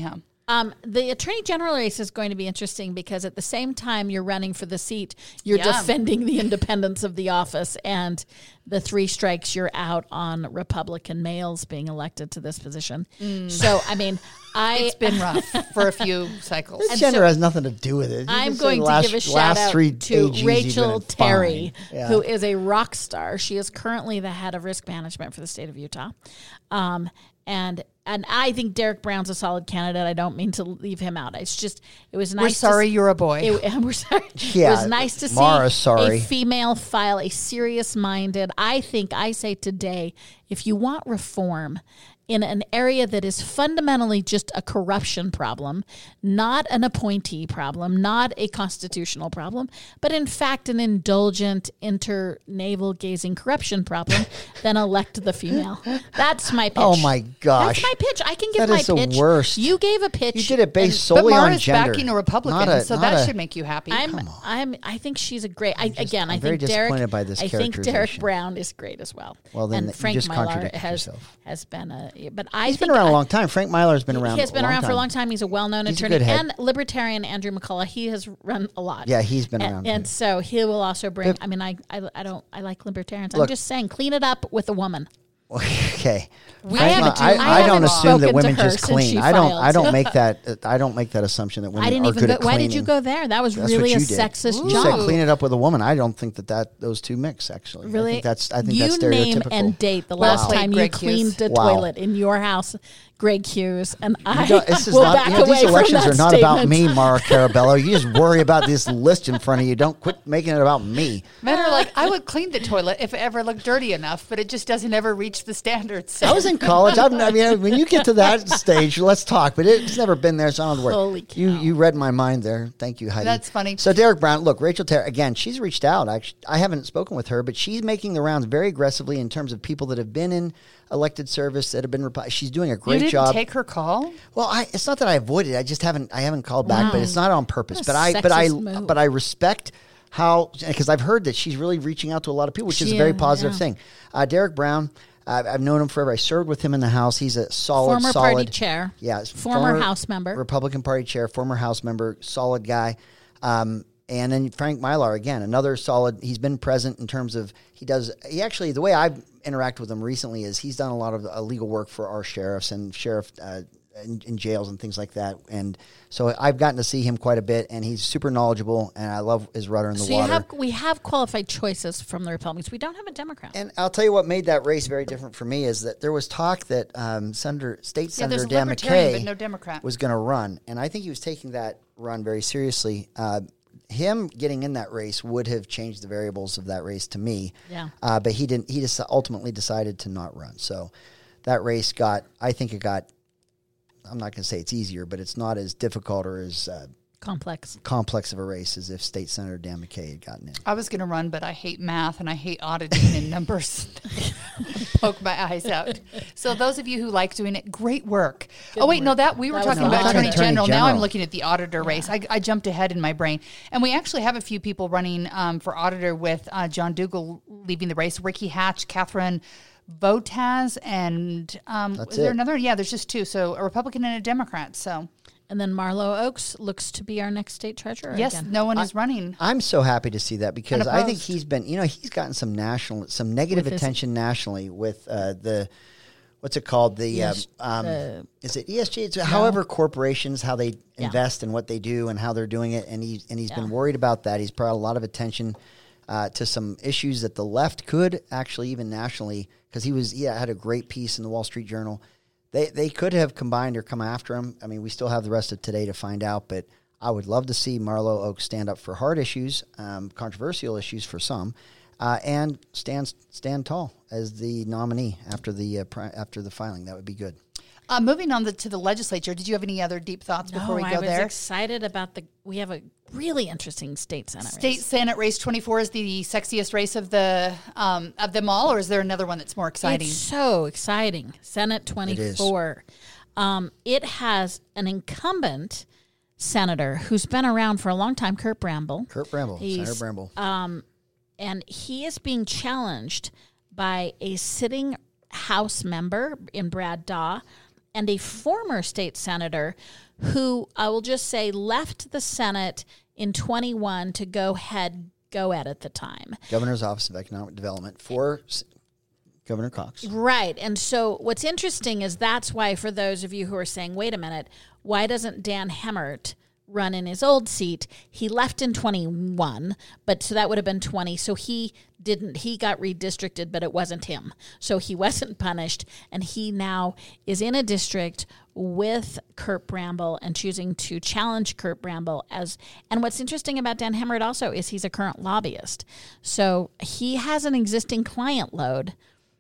Um, the Attorney General race is going to be interesting because at the same time you're running for the seat, you're Yeah. defending the independence of the office, and the three strikes you're out on Republican males being elected to this position. Mm. So, I mean, I It's been rough for a few cycles. And Gender so- has nothing to do with it. You I'm just say going the to last- give a shout last out three to A Gs you've Rachel been Terry, fine. Yeah. who is a rock star. She is currently the head of risk management for the state of Utah. Um, and and I think Derek Brown's a solid candidate. I don't mean to leave him out. It's just, it was nice We're sorry to, you're a boy. It, we're sorry. Yeah, it was nice to Mara's see sorry. a female file, a serious-minded. I think I say today, if you want reform in an area that is fundamentally just a corruption problem, not an appointee problem, not a constitutional problem, but in fact an indulgent inter-navel gazing corruption problem, then elect the female. That's my pitch. Oh my gosh. That's my pitch. I can give That my is the pitch. worst. You gave a pitch. You did it based but solely on Mara's gender. backing a Republican, Not a- so not that a- should make you happy. I'm, I'm, I think she's a great. I, again, I'm I very think Derek. disappointed by this I think Derek characterization. Brown is great as well. Well, then and you Frank just Mylar contradicted has yourself. has been a. But I He's think been around I- a long time. Frank Mylar's been around. He has been a long around for a time. long time. He's a well-known He's a attorney good head. and libertarian. Andrew McCullough. He has run a lot. Yeah, he's been and, around. and too. so he will also bring. If- I mean, I, I I don't. I like libertarians. I'm Look- just saying, clean it up with a woman. Okay. We Frank haven't- Mi- I, I I don't haven't assume that spoken to women her just since clean. she I don't. filed. I don't make that. I don't make that assumption that women I didn't are even good go. at Why cleaning. did you go there? That was That's really what a you did. sexist You job. said clean it up with a woman. I don't think that, that those two mix. Actually, Really? I think that's. I think you that's name stereotypical. and date the Well last played, time Greg you cleaned Hughes. a Wow. toilet in your house, Greg Hughes, and I You don't- this is will not, back you know, away these elections from are that not about statement. me, Mara Carabello. You just worry about this list in front of you. Don't quit making it about me. Matter like I would clean the toilet if it ever looked dirty enough, but it just doesn't ever reach the standards. So. I was in college. I've, I mean, when you get to that stage, let's talk. But it's never been there, so I don't worry. Holy cow. You you read my mind there. Thank you, Heidi. That's funny. So Derek Brown, look, Rachel Terry again. She's reached out. Actually, I haven't spoken with her, but she's making the rounds very aggressively in terms of people that have been in elected service that have been. Rep- she's doing a you great didn't job. take her call. Well, I, it's not that I avoided. I just haven't. I haven't called back, but it's not on purpose. What a But I, but I, sexist move. but I respect how because I've heard that she's really reaching out to a lot of people, which is a She very is, positive yeah. thing. Uh, Derek Brown, uh, I've known him forever. I served with him in the House. He's a solid, Former solid party chair. Yeah, Former House member. Republican Party chair, former House member, solid guy. Um, and then Frank Mylar again, another solid. He's been present in terms of he does. He actually the way I've interacted with him recently is he's done a lot of uh, legal work for our sheriffs and sheriff. Uh, in, in jails and things like that, and so I've gotten to see him quite a bit, and he's super knowledgeable, and I love his rudder in the So water. you have we have qualified choices from the Republicans. We don't have a Democrat. And I'll tell you what made that race very different for me is that there was talk that um, Senator, State Yeah, Senator there's a Dan Libertarian, McKay but no Democrat. was going to run, and I think he was taking that run very seriously. Uh, him getting in that race would have changed the variables of that race to me. Yeah. Uh, but he didn't. He just ultimately decided to not run. So that race got. I think it got. I'm not going to say it's easier, but it's not as difficult or as uh, Complex. complex of a race as if State Senator Dan McKay had gotten in. I was going to run, but I hate math and I hate auditing and numbers. Poke my eyes out. So those of you who like doing it, great work. oh wait, no, that we were That talking was about an Attorney auditor. General. Attorney Now I'm General. looking at the auditor race. I, I jumped ahead in my brain, and we actually have a few people running um, for auditor with uh, John Dougal leaving the race, Ricky Hatch, Catherine Botaz, and um, That's is there it. another? Yeah, there's just two. So a Republican and a Democrat. So And then Marlo Oaks looks to be our next state treasurer. yes, again. no one is running. I'm so happy to see that because I think Unopposed. he's been, you know, he's gotten some national, some negative With his- attention nationally with uh, the, what's it called? The, Yes, um, um, the- is it E S G? It's however corporations, how they Yeah. invest and what they do and how they're doing it. And he's, and he's been Yeah. worried about that. He's brought a lot of attention uh, to some issues that the left could actually even nationally, because he was, yeah, had a great piece in the Wall Street Journal. They they could have combined or come after him. I mean, we still have the rest of today to find out, but I would love to see Marlo Oaks stand up for hard issues, um, controversial issues for some, uh, and stand stand tall as the nominee after the uh, pri- after the filing. That would be good. Uh, moving on the, to the legislature, did you have any other deep thoughts before we No, go I was there? excited about the. We have a really interesting state senate State race. Senate race twenty-four is the sexiest race of the um, of them all, or is there another one that's more exciting? It's so exciting. Senate twenty-four. Um, it has an incumbent senator who's been around for a long time, Kurt Bramble. Kurt Bramble, He's, Senator Bramble. And he is being challenged by a sitting House member in Brad Daw and a former state senator who, I will just say, left the Senate in twenty-one to go head go at at the time. Governor's Office of Economic Development for Governor Cox. Right. And so what's interesting is that's why, for those of you who are saying, wait a minute, why doesn't Dan Hemmert run in his old seat? He left in twenty-one, but so that would have been twenty. So he didn't, he got redistricted, but it wasn't him. So he wasn't punished. And he now is in a district with Kurt Bramble and choosing to challenge Kurt Bramble as, and what's interesting about Dan Hemmert also is he's a current lobbyist. So he has an existing client load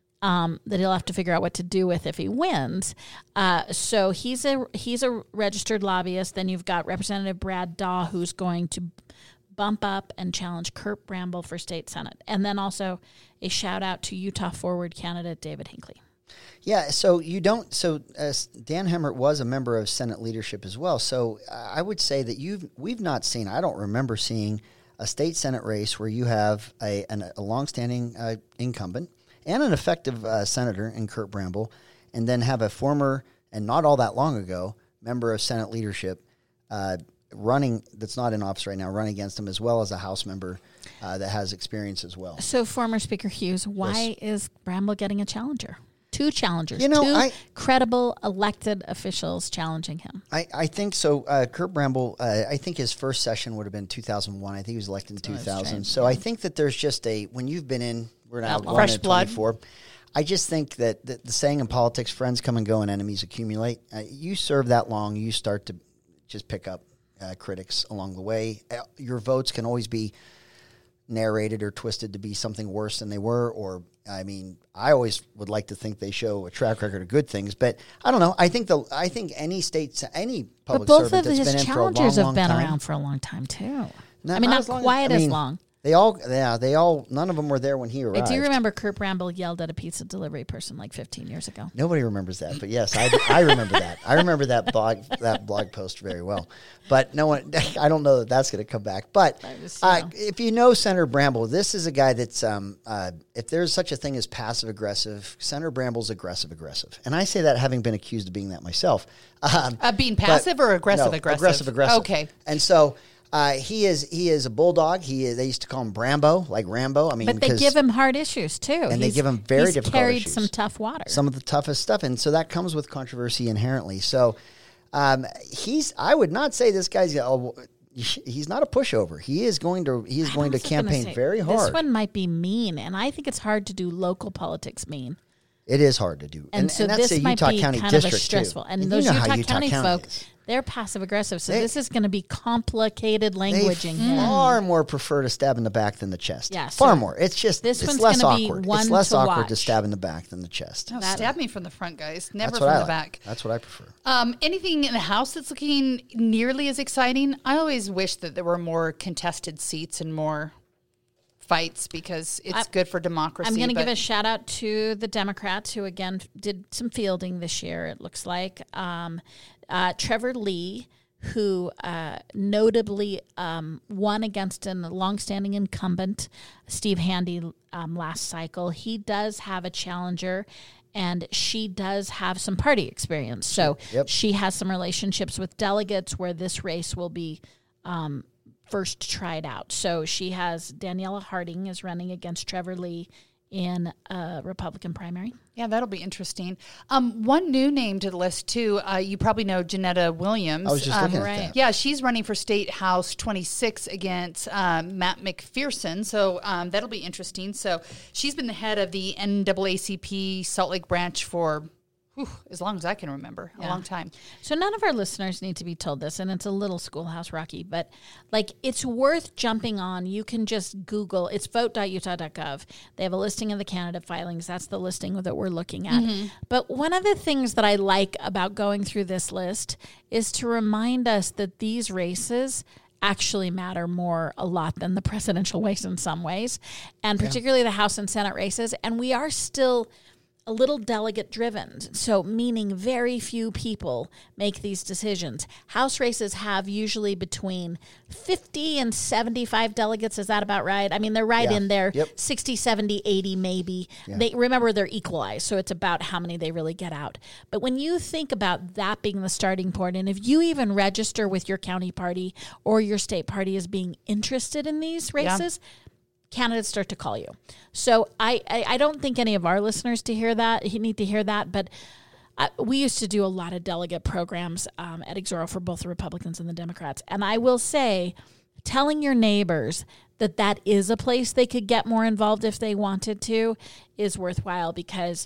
Um, that he'll have to figure out what to do with if he wins. Uh, so he's a he's a registered lobbyist. Then you've got Representative Brad Daw, who's going to bump up and challenge Kurt Bramble for state senate. And then also a shout out to Utah Forward candidate David Hinckley. Yeah, so you don't. So uh, Dan Hemmert was a member of Senate leadership as well. So uh, I would say that you've we've not seen. I don't remember seeing a state senate race where you have a an, a longstanding uh, incumbent and an effective uh, senator in Kurt Bramble, and then have a former, and not all that long ago, member of Senate leadership uh, running, that's not in office right now, running against him, as well as a House member uh, that has experience as well. So, former Speaker Hughes, why Yes. is Bramble getting a challenger? Two challengers, You know, two I- credible elected officials challenging him. I, I think so. Uh, Kurt Bramble, uh, I think his first session would have been two thousand one. I think he was elected in two thousand. right, So I think that there's just a, when you've been in, we're now That going fresh into blood. twenty-four. I just think that the, the saying in politics, friends come and go and enemies accumulate. Uh, you serve that long, you start to just pick up uh, critics along the way. Uh, your votes can always be narrated or twisted to be something worse than they were. Or, I mean, I always would like to think they show a track record of good things, but I don't know. I think the I think any state, any But public both servant of that's his been in for a long, challengers long have been time, around for a long time, too. Not- I mean, not not as long as- quite I as mean, long. They all, yeah, they all, none of them were there when he I arrived. do remember Kurt Bramble yelled at a pizza delivery person like fifteen years ago. Nobody remembers that, but yes, I, I remember that. I remember that blog that blog post very well. But no one, I don't know that that's going to come back. But just, you uh, know. if you know Senator Bramble, this is a guy that's, um, uh, if there's such a thing as passive aggressive, Senator Bramble's aggressive aggressive, and I say that having been accused of being that myself. Um, Uh, being but- passive or aggressive no, aggressive? Aggressive aggressive. Okay. And so. Uh, he is he is a bulldog. He is, they used to call him Brambo, like Rambo. I mean, But they 'cause give him hard issues, too. And they He's- give him very he's difficult carried issues. some tough water. some of the toughest stuff, and so that comes with controversy inherently. So um, he's I would not say this guy's oh, he's not a pushover. He is going to he is I going to was gonna campaign say, very This hard. one might be mean, and I think it's hard to do local politics mean. It is hard to do, And, so that's this a might Utah be County kind of a district stressful. too. And you those know how Utah, Utah County, County folk, is. they're passive aggressive. So They- this is going to be complicated They languaging here. far more prefer to stab in the back than the chest. Yeah, so far more. It's just this it's one's less gonna be awkward. one It's less to awkward to watch. stab in the back than the chest. No, That- stab me from the front, guys. Never That's from what I the like. back. That's what I prefer. Um, anything in the House that's looking nearly as exciting? I always wish that there were more contested seats and more fights because it's I- good for democracy. I'm going to but- give a shout out to the Democrats who, again, did some fielding this year, it looks like. Um, uh, Trevor Lee, who uh, notably um, won against a longstanding incumbent, Steve Handy, um, last cycle. He does have a challenger, and she does have some party experience. So Yep. she has some relationships with delegates where this race will be um, first tried out. So she has Daniela Harding is running against Trevor Lee in a Republican primary. Yeah, that'll be interesting. Um, one new name to the list too. Uh, you probably know Janetta Williams. I was just Um, looking at right. that. Yeah, she's running for State House twenty-six against um, Matt McPherson. So um, that'll be interesting. So she's been the head of the N double A C P Salt Lake branch for whew, as long as I can remember, a Yeah. long time. So none of our listeners need to be told this, and it's a little Schoolhouse Rocky, but like it's worth jumping on. You can just Google, it's vote dot utah dot gov. They have a listing of the candidate filings. That's the listing that we're looking at. But one of the things that I like about going through this list is to remind us that these races actually matter more a lot than the presidential race in some ways, and particularly the House and Senate races. And we are still a little delegate driven. So meaning very few people make these decisions. House races have usually between fifty and seventy-five delegates. Is that about right? I mean, they're right Yeah. in there, Yep. sixty, seventy, eighty maybe. Yeah. They remember they're equalized, so it's about how many they really get out. But when you think about that being the starting point, and if you even register with your county party or your state party as being interested in these races, candidates start to call you. So I, I, I don't think any of our listeners to hear that need to hear that, but I, we used to do a lot of delegate programs um, at Exoro for both the Republicans and the Democrats. And I will say, telling your neighbors that that is a place they could get more involved if they wanted to is worthwhile, because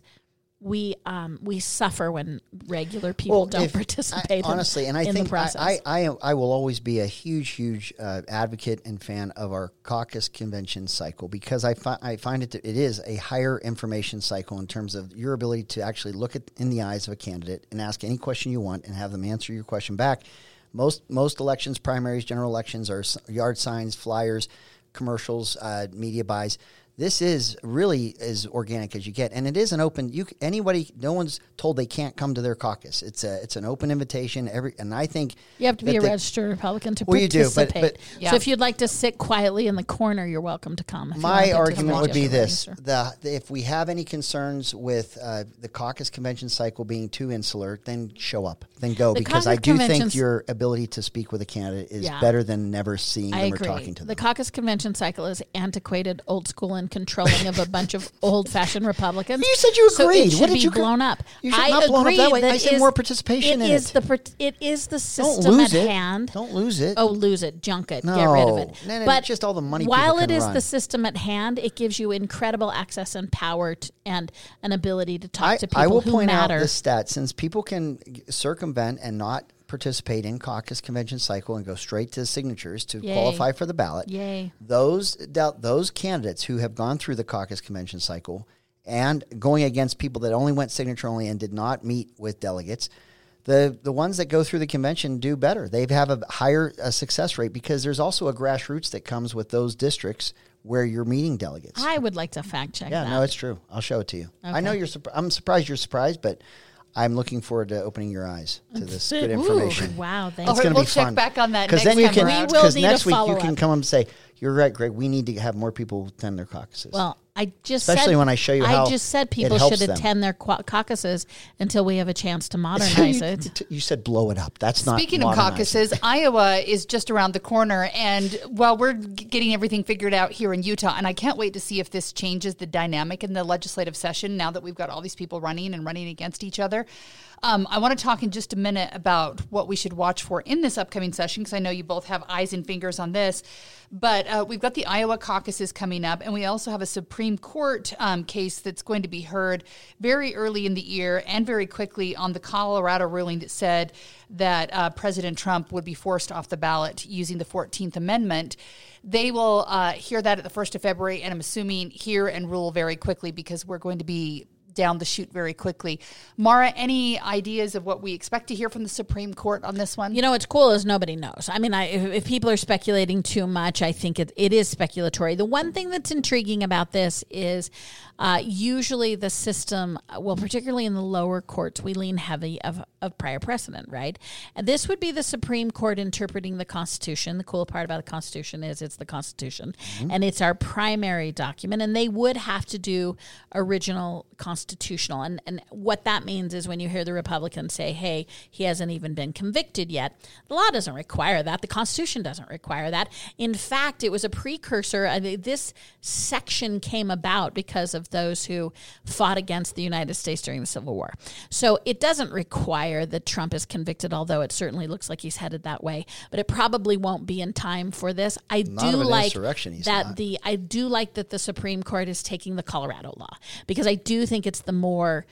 we um, we suffer when regular people Well, don't if- participate I, honestly, in, and I in think the process. I, I, I, I will always be a huge, huge uh, advocate and fan of our caucus convention cycle, because I, fi- I find it to, it is a higher information cycle in terms of your ability to actually look at in the eyes of a candidate and ask any question you want and have them answer your question back. Most most elections, primaries, general elections are s- yard signs, flyers, commercials, uh, media buys. This is really as organic as you get, and it is an open. You anybody, no one's told they can't come to their caucus. It's a it's an open invitation. Every and I think You have to be that a the- registered Republican to Well, you do, but- participate. but- Yeah. So if you'd like to sit quietly in the corner, you're welcome to come. If you don't My think to argument come, would you be have to this: register. the, the if we have any concerns with uh, the caucus convention cycle being too insular, then show up, then go, The because I caucus do think conventions- your ability to speak with a candidate is Yeah. better than never seeing I them agree. or talking to The them. caucus convention cycle is antiquated, old school, and controlling of a bunch of old-fashioned Republicans. You said you So agreed. it should What did be you co- blown up. You should I not blown up agree that way. I that said is- more participation it in is it. The, par- it is the Don't system lose at it. hand. Don't lose it. Oh, lose it, junk it, No. get rid of it. No, no, but just all the money while people it can is run. the system at hand, it gives you incredible access and power t- and an ability to talk I, to people I will who point matter. out the stat, since people can g- circumvent and not participate in caucus convention cycle and go straight to signatures to Yay. qualify for the ballot. Yay. Those dou- those candidates who have gone through the caucus convention cycle and going against people that only went signature only and did not meet with delegates, the the ones that go through the convention do better. They have a higher uh, success rate, because there's also a grassroots that comes with those districts where you're meeting delegates. I would like to fact check Yeah, that. no, it's true. I'll show it to you. I Okay. know you're. Surp- I'm surprised you're surprised, but I'm looking forward to opening your eyes to this good Ooh, information. wow, thank It's you. going to We'll be check fun. back on that Because next then you time can. around. We will Because need a next week you follow-up. can come and say, "You're right, Greg. We need to have more people attend their caucuses." Well, I just Especially said, when I show you how I just said it people helps should them. attend their qua- caucuses until we have a chance to you, modernize it. you said blow it up. That's not. Speaking of modernizing. caucuses, Iowa is just around the corner. And while we're g- getting everything figured out here in Utah, and I can't wait to see if this changes the dynamic in the legislative session now that we've got all these people running and running against each other. Um, I want to talk in just a minute about what we should watch for in this upcoming session, because I know you both have eyes and fingers on this. But uh, we've got the Iowa caucuses coming up, and we also have a Supreme Court um, case that's going to be heard very early in the year and very quickly on the Colorado ruling that said that uh, President Trump would be forced off the ballot using the fourteenth Amendment. They will uh, hear that at the first of February, and I'm assuming hear and rule very quickly, because we're going to be down the chute very quickly. Mara, any ideas of what we expect to hear from the Supreme Court on this one? You know, what's cool is nobody knows. I mean, I, if, if people are speculating too much, I think it, it is speculatory. The one thing that's intriguing about this is uh, usually the system, well, particularly in the lower courts, we lean heavy of, of prior precedent, right? And this would be the Supreme Court interpreting the Constitution. The cool part about the Constitution is it's the Constitution, mm-hmm. and it's our primary document, and they would have to do original constitutional. And, and what that means is when you hear the Republicans say, hey, he hasn't even been convicted yet, the law doesn't require that. The Constitution doesn't require that. In fact, it was a precursor. I mean, this section came about because of those who fought against the United States during the Civil War. So it doesn't require that Trump is convicted, although it certainly looks like he's headed that way. But it probably won't be in time for this. I Not do of an like insurrection, he's that not. the I do like that the Supreme Court is taking the Colorado law, because I do think it's the more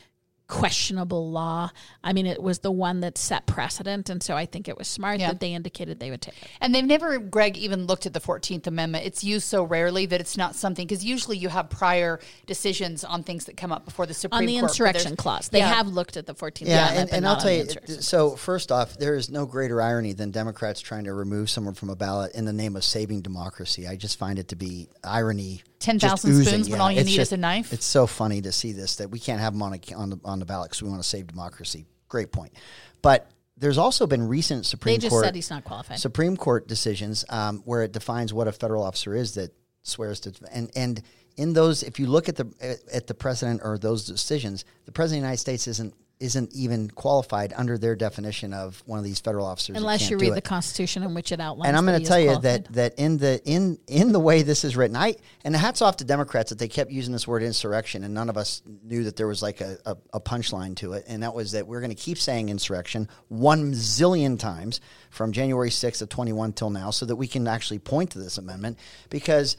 questionable law. I mean, it was the one that set precedent, and so I think it was smart Yeah. that they indicated they would take it. And they've never, Greg, even looked at the fourteenth Amendment. It's used so rarely that it's not something, because usually you have prior decisions on things that come up before the Supreme On the Court. but insurrection there's- clause, they yeah. have looked at the fourteenth Yeah, Amendment, and, but and not I'll on tell the you, insurrection. so first off, there is no greater irony than Democrats trying to remove someone from a ballot in the name of saving democracy. I just find it to be irony. ten just thousand oozing. spoons when Yeah, all you it's need just- is a knife. It's so funny to see this, that we can't have them on, a, on, the, on the ballot because we want to save democracy. Great point. But there's also been recent Supreme They just Court said he's not qualified. Supreme Court decisions um, where it defines what a federal officer is that swears to, and and in those, if you look at the at the precedent or those decisions, the president of the United States isn't isn't even qualified under their definition of one of these federal officers. that Unless can't you do read it. the Constitution in which it outlines. And I'm that going he to is tell you qualified. that that in the in in the way this is written, I and hats off to Democrats that they kept using this word insurrection, and none of us knew that there was like a, a, a punchline to it, and that was that we're going to keep saying insurrection one zillion times from January sixth of twenty-one till now, so that we can actually point to this amendment, because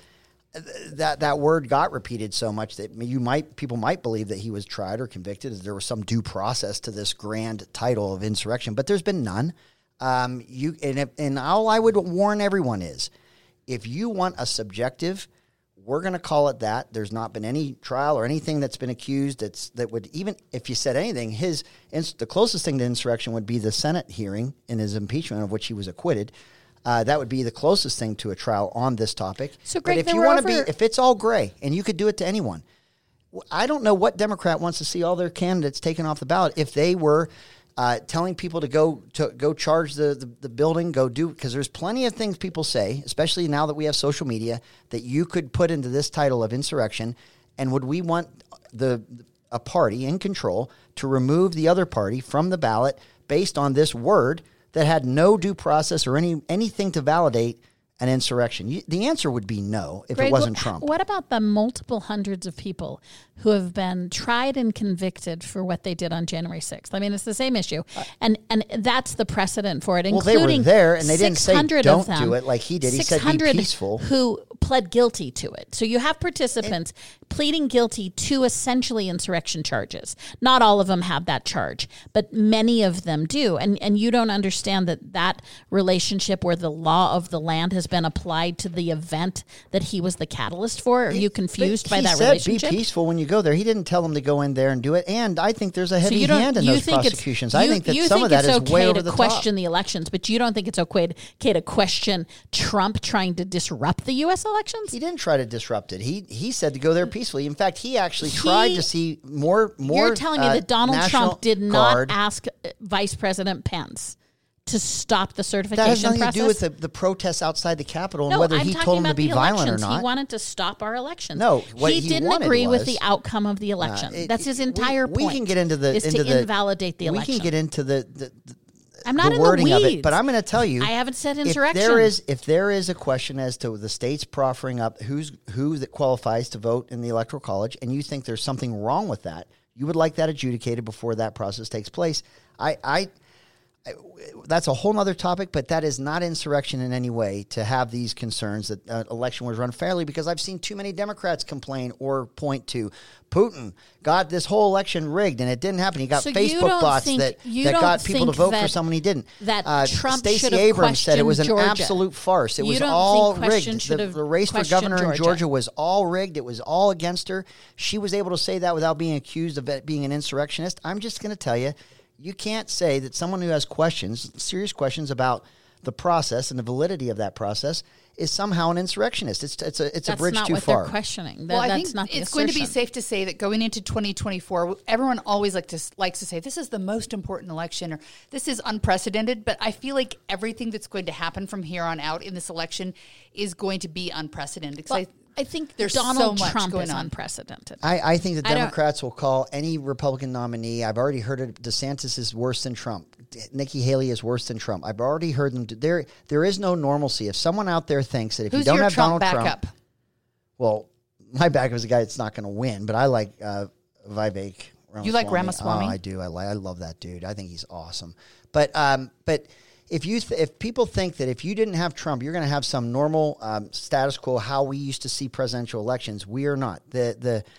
that that word got repeated so much that you might people might believe that he was tried or convicted, that there was some due process to this grand title of insurrection, but there's been none. Um, you and, if, and all I would warn everyone is, if you want a subjective, we're going to call it that. There's not been any trial or anything that's been accused that's that would, even if you said anything, his the closest thing to insurrection would be the Senate hearing in his impeachment, of which he was acquitted. Uh, that would be the closest thing to a trial on this topic. So, Greg, but if there you were want to over- be, if it's all gray and you could do it to anyone, w- I don't know what Democrat wants to see all their candidates taken off the ballot if they were uh, telling people to go to go charge the, the, the building, go do, because there's plenty of things people say, especially now that we have social media, that you could put into this title of insurrection. And would we want the a party in control to remove the other party from the ballot based on this word that had no due process or any anything to validate an insurrection? You, the answer would be no if Greg, it wasn't wh- Trump. What about the multiple hundreds of people who have been tried and convicted for what they did on January sixth? I mean, it's the same issue, and and that's the precedent for it. Well, they were including there, and they didn't say, six hundred "Don't of them, do it," like he did. He said, "Be six hundred peaceful." Who pled guilty to it. So you have participants pleading guilty to essentially insurrection charges. Not all of them have that charge, but many of them do. And and you don't understand that that relationship where the law of the land has been applied to the event that he was the catalyst for. Are you confused But by he that said, relationship? Be peaceful when you go there. He didn't tell them to go in there and do it. And I think there's a So heavy you don't- hand in you those think it's- prosecutions. you- I think that you some think of that it's is okay way over to the question top. the elections, but you don't think it's okay to, okay to question Trump trying to disrupt the U S elections? He didn't try to disrupt it. He he said to go there peacefully. In fact, he actually tried He- to see more more. You're telling me uh, that Donald National Trump did not Guard. ask uh, Vice President Pence to stop the certification That has nothing process? to do with the, the protests outside the Capitol and No, whether I'm he talking told them to about be the violent or elections. not. He wanted to stop our elections. No, what he, he didn't wanted agree with was- the outcome of the election. it- That's his we- entire we, point. can get into the is into to the invalidate the election. We can get into the, the, the I'm not the in wording the of weeds. it, but I'm going to tell you. I haven't said If insurrection. there is if there is a question as to the states proffering up who's who that qualifies to vote in the Electoral College, and you think there's something wrong with that, you would like that adjudicated before that process takes place. I. I That's a whole other topic, but that is not insurrection in any way to have these concerns that uh, election was run fairly, because I've seen too many Democrats complain or point to Putin got this whole election rigged and it didn't happen. He got So you Facebook don't bots think- that, you that don't got people to think vote for that- someone he didn't. that uh, Trump Stacey should have Abrams said it was an questioned absolute Georgia. farce. It You was don't all think question rigged. should The, have the race for questioned governor in Georgia. Georgia was all rigged. It was all against her. She was able to say that without being accused of it being an insurrectionist. I'm just going to tell you, you can't say that someone who has questions, serious questions about the process and the validity of that process, is somehow an insurrectionist. It's it's a it's That's a bridge not too what far. they're questioning. That, Well, I that's think not the it's going to be assertion. safe to say that going into twenty twenty-four, everyone always like to likes to say this is the most important election or this is unprecedented. But I feel like everything that's going to happen from here on out in this election is going to be unprecedented. 'Cause Well, I, I think there's Donald so much Trump going is on. unprecedented. I, I think the I don't- Democrats will call any Republican nominee. I've already heard it. DeSantis is worse than Trump. Nikki Haley is worse than Trump. I've already heard them. Do, there, there is no normalcy. If someone out there thinks that if Who's you don't your have Trump Donald backup? Trump, well, my backup is a guy that's not going to win. But I like uh, Vivek. Ramaswamy. You like Ramaswamy? Oh, I do. I like. I love that dude. I think he's awesome. But um, but. If you th- if people think that if you didn't have Trump, you're going to have some normal um, status quo, how we used to see presidential elections, we are not. The the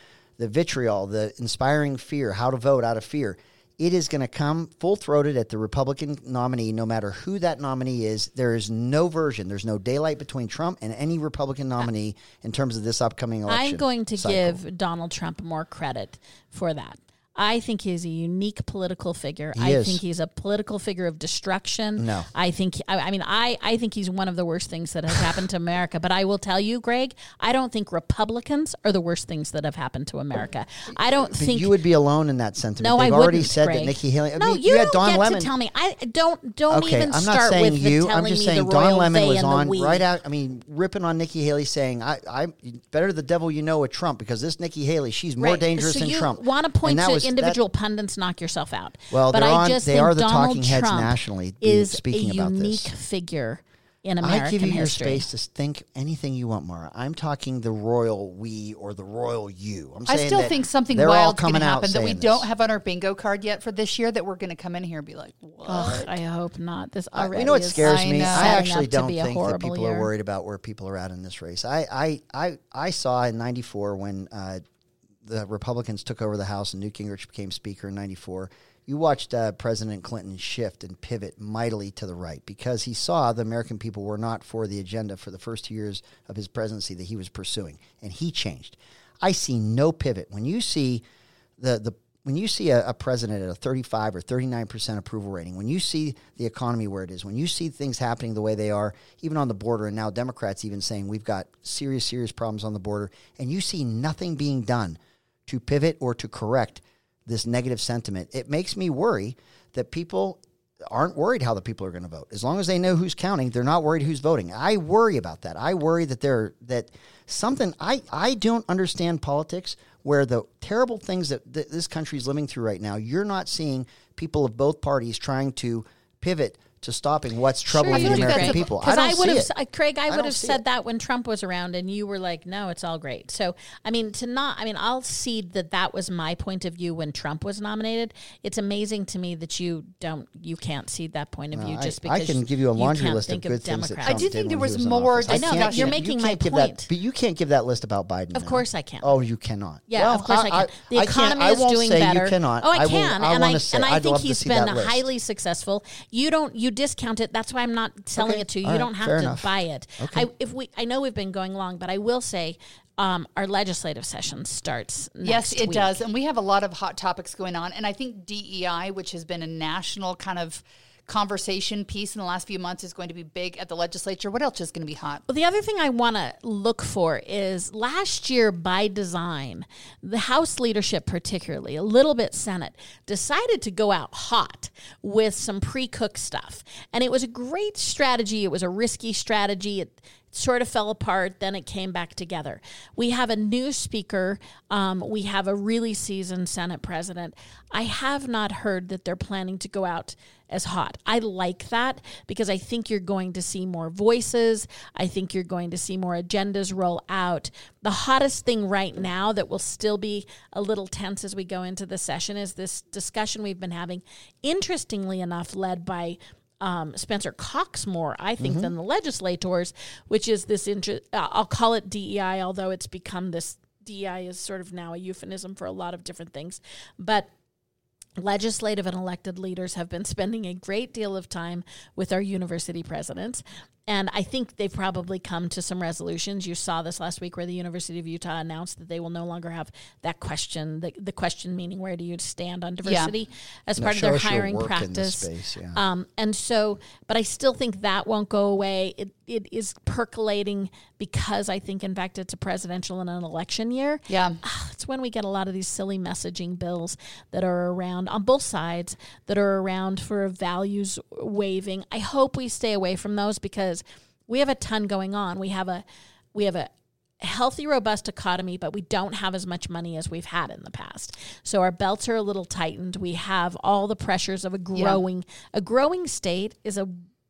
the vitriol, the inspiring fear, how to vote out of fear. It is going to come full-throated at the Republican nominee, no matter who that nominee is. There is no version. There's no daylight between Trump and any Republican nominee in terms of this upcoming election. I'm going to cycle. give Donald Trump more credit for that. I think he's a unique political figure. He I is. think he's a political figure of destruction. No. I think, I, I mean, I, I think he's one of the worst things that has happened to America. But I will tell you, Greg, I don't think Republicans are the worst things that have happened to America. I don't But think... you would be alone in that sentiment. No, They've I already wouldn't, said Greg. that Nikki Haley... I No, mean, you, had don't Don get Lemon. to tell me. I don't don't Okay, even I'm not start saying with you. the telling I'm just me saying the Don royal Lemon they was and on the we. right out. I mean, ripping on Nikki Haley, saying, "I, I better the devil you know with Trump because this Nikki Haley, she's more Right. dangerous so than you Trump." want to point And that to was- that- individual pundits, knock yourself out. Well, but they're I on- just they think are the Donald talking heads Trump nationally be- is speaking a about unique this. figure in American I give you your history. space to think anything you want, Mara. I'm talking the royal we or the royal you. I'm I saying still that think something they're all wild's going coming to out happen that we saying don't this. have on our bingo card yet for this year that we're going to come in here and be like, what? Ugh, I hope not. This I- already you know what is scares I me? know. I setting actually up to don't be a think that horrible people year. are worried about where people are at in this race. I I I, I saw in ninety-four when uh, the Republicans took over the House and Newt Gingrich became Speaker in ninety-four. You watched uh, President Clinton shift and pivot mightily to the right because he saw the American people were not for the agenda for the first two years of his presidency that he was pursuing, and he changed. I see no pivot. When you see the the when you see a, a president at a thirty-five or thirty-nine percent approval rating, when you see the economy where it is, when you see things happening the way they are, even on the border, and now Democrats even saying we've got serious, serious problems on the border, and you see nothing being done to pivot or to correct this negative sentiment, it makes me worry that people aren't worried how the people are going to vote. As long as they know who's counting, they're not worried who's voting. I worry about that. I worry that they're that something I, I don't understand politics where the terrible things that th- this country is living through right now, you're not seeing people of both parties trying to pivot to stopping what's troubling you the do, American Craig. people. I Because don't I, would see have, it. s- Craig, I, I would don't have see said it. that when Trump was around, and you were like, "No, it's all great." So, I mean, to not, I mean, I'll cede that that was my point of view when Trump was nominated. It's amazing to me that you don't, you can't cede that point of view I- just I because can give you a laundry can't list of think good things that Democrats. Trump I do did think there when was he was in more office. I know, discussion. you're you making can't my give point. That, but you can't give that list about Biden. Of now. course I can. Oh, you cannot. Yeah, Well, of course I, can. The I can't- economy I is won't doing say better. You cannot. Oh, I, I will- can, I and I wanna say, and I I'd think love to he's see been that list. highly successful. You don't you discount it. That's why I'm not selling Okay, it to you. all You right, don't have fair to enough. buy it. Okay. I if we I know we've been going long, but I will say um, our legislative session starts next Yes, it week. does. And we have a lot of hot topics going on. And I think D E I, which has been a national kind of conversation piece in the last few months, is going to be big at the legislature. What else is going to be hot? Well, the other thing I want to look for is last year, by design, the House leadership, particularly, a little bit Senate, decided to go out hot with some pre-cooked stuff. And it was a great strategy. It was a risky strategy. It sort of fell apart, then it came back together. We have a new speaker. Um, we have a really seasoned Senate president. I have not heard that they're planning to go out as hot. I like that because I think you're going to see more voices. I think you're going to see more agendas roll out. The hottest thing right now that will still be a little tense as we go into the session is this discussion we've been having, interestingly enough, led by Um, Spencer Cox more, I think, Mm-hmm. than the legislators, which is this, inter- uh, I'll call it D E I, although it's become this, D E I is sort of now a euphemism for a lot of different things. But legislative and elected leaders have been spending a great deal of time with our university presidents. And I think they've probably come to some resolutions. You saw this last week where the University of Utah announced that they will no longer have that question, the, the question meaning where do you stand on diversity, as No, part of show their us your hiring work in this practice. space, yeah. Um, and so, but I still think that won't go away. It it is percolating because I think, in fact, it's a presidential and an election year. Yeah. It's when we get a lot of these silly messaging bills that are around on both sides that are around for values waving. I hope we stay away from those because we have a ton going on. We have a we have a healthy, robust economy, but we don't have as much money as we've had in the past. So our belts are a little tightened. We have all the pressures of a growing a growing state is a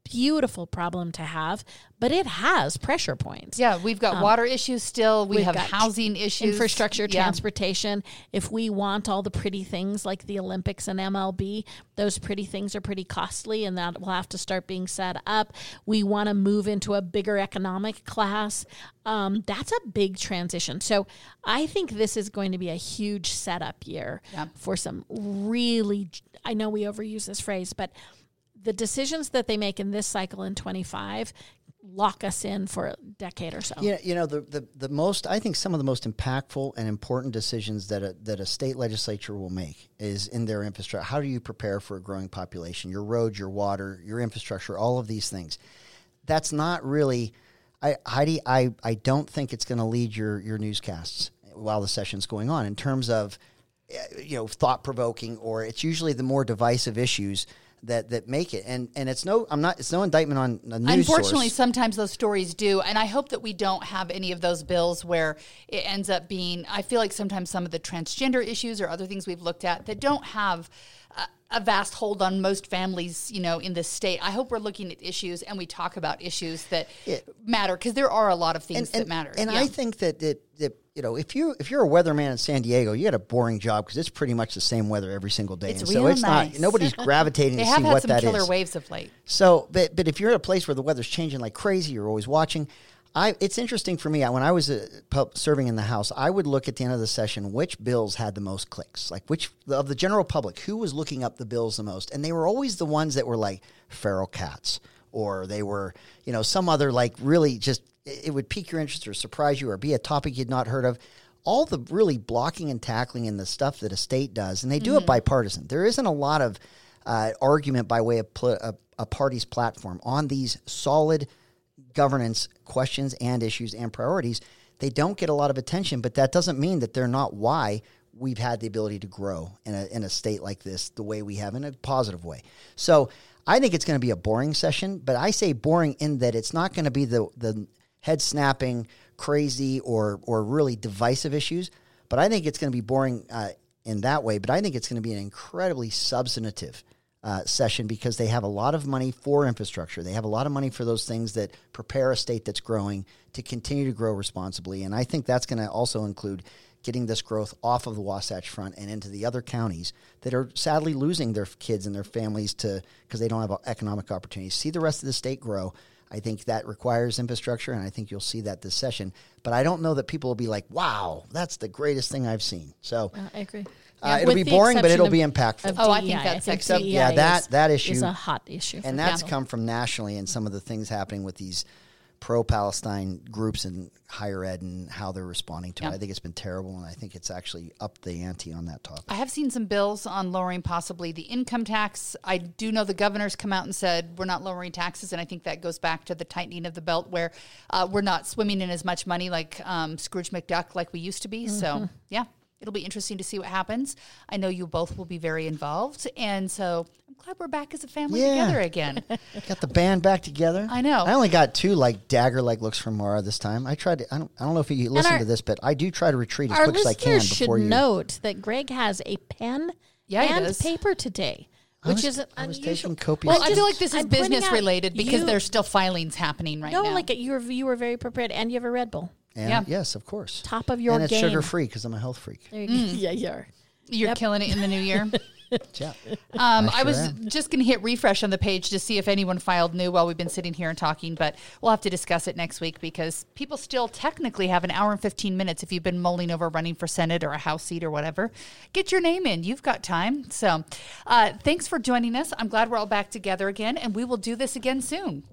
beautiful problem to have, but it has pressure points. Yeah, we've got um, water issues still. We have housing issues. Infrastructure, yeah. transportation. If we want all the pretty things like the Olympics and M L B, those pretty things are pretty costly, and that will have to start being set up. We want to move into a bigger economic class. Um, that's a big transition. So I think this is going to be a huge setup year yeah. for some really, I know we overuse this phrase, but the decisions that they make in this cycle in twenty-five lock us in for a decade or so. Yeah, you know, the, the, the most, I think some of the most impactful and important decisions that a, that a state legislature will make is in their infrastructure. How do you prepare for a growing population? Your roads, your water, your infrastructure, all of these things. That's not really, I, Heidi, I, I don't think it's going to lead your, your newscasts while the session's going on in terms of, you know, thought-provoking, or it's usually the more divisive issues that that make it, and and it's no, I'm not, it's no indictment on a news Unfortunately, source. sometimes those stories do, and I hope that we don't have any of those bills where it ends up being. I feel like sometimes some of the transgender issues or other things we've looked at that don't have a, a vast hold on most families, you know, in this state. I hope we're looking at issues and we talk about issues that it, matter, because there are a lot of things and, and, that matter. And yeah. I think that that that. You know, if you if you're a weatherman in San Diego, you got a boring job because it's pretty much the same weather every single day, it's and real so it's nice. not nobody's gravitating they to have see had what some that killer is. waves of late. So, but but if you're at a place where the weather's changing like crazy, you're always watching. I it's interesting for me. When I was uh, pub, serving in the House, I would look at the end of the session which bills had the most clicks, like which of the general public who was looking up the bills the most, and they were always the ones that were like feral cats, or they were, you know, some other like really just it would pique your interest or surprise you or be a topic you'd not heard of. All the really blocking and tackling and the stuff that a state does, and they do mm-hmm. it bipartisan. There isn't a lot of uh, argument by way of pl- a, a party's platform on these solid governance questions and issues and priorities. They don't get a lot of attention, but that doesn't mean that they're not why we've had the ability to grow in a in a state like this the way we have, in a positive way. So I think it's going to be a boring session, but I say boring in that it's not going to be the the head-snapping, crazy, or or really divisive issues. But I think it's going to be boring uh, in that way. But I think it's going to be an incredibly substantive uh, session because they have a lot of money for infrastructure. They have a lot of money for those things that prepare a state that's growing to continue to grow responsibly. And I think that's going to also include getting this growth off of the Wasatch Front and into the other counties that are sadly losing their kids and their families to because they don't have economic opportunities. See the rest of the state grow. I think that requires infrastructure, and I think you'll see that this session. But I don't know that people will be like, wow, that's the greatest thing I've seen. So uh, I agree. Uh, Yeah, it'll with be the boring, but it'll exception be of- impactful. of Oh, I D E think I. that's think excellent. D E I Yeah, that- is- that issue- is a hot issue. And for that's people. come from nationally and some of the things happening with these pro-Palestine groups in higher ed and how they're responding to Yeah. it. I think it's been terrible, and I think it's actually upped the ante on that topic. I have seen some bills on lowering possibly the income tax. I do know the governor's come out and said we're not lowering taxes, and I think that goes back to the tightening of the belt where uh, we're not swimming in as much money like um, Scrooge McDuck like we used to be. Mm-hmm. So, yeah, it'll be interesting to see what happens. I know you both will be very involved, and so I'm glad we're back as a family Yeah. together again. Got the band back together. I know. I only got two like dagger-like looks from Mara this time. I tried to. I don't. I don't know if you listen our- to this, but I do try to retreat as Our quick as I can listeners should before you. note that Greg has a pen Yeah, he and does. paper today, I which was- is I was unusual. taking copious Well, I'm I feel just- like this is I'm pointing business out related because you- there's still filings happening right no, now. like you were you were very prepared, and you have a Red Bull. And Yeah. Yes, of course. Top of your and it's game. sugar-free because I'm a health freak. There you go. Yeah, you are. You're Yep. killing it in the new year. Yeah. Um, I I sure was am. just going to hit refresh on the page to see if anyone filed new while we've been sitting here and talking, but we'll have to discuss it next week because people still technically have an hour and fifteen minutes if you've been mulling over running for Senate or a House seat or whatever. Get your name in. You've got time. So uh, thanks for joining us. I'm glad we're all back together again, and we will do this again soon.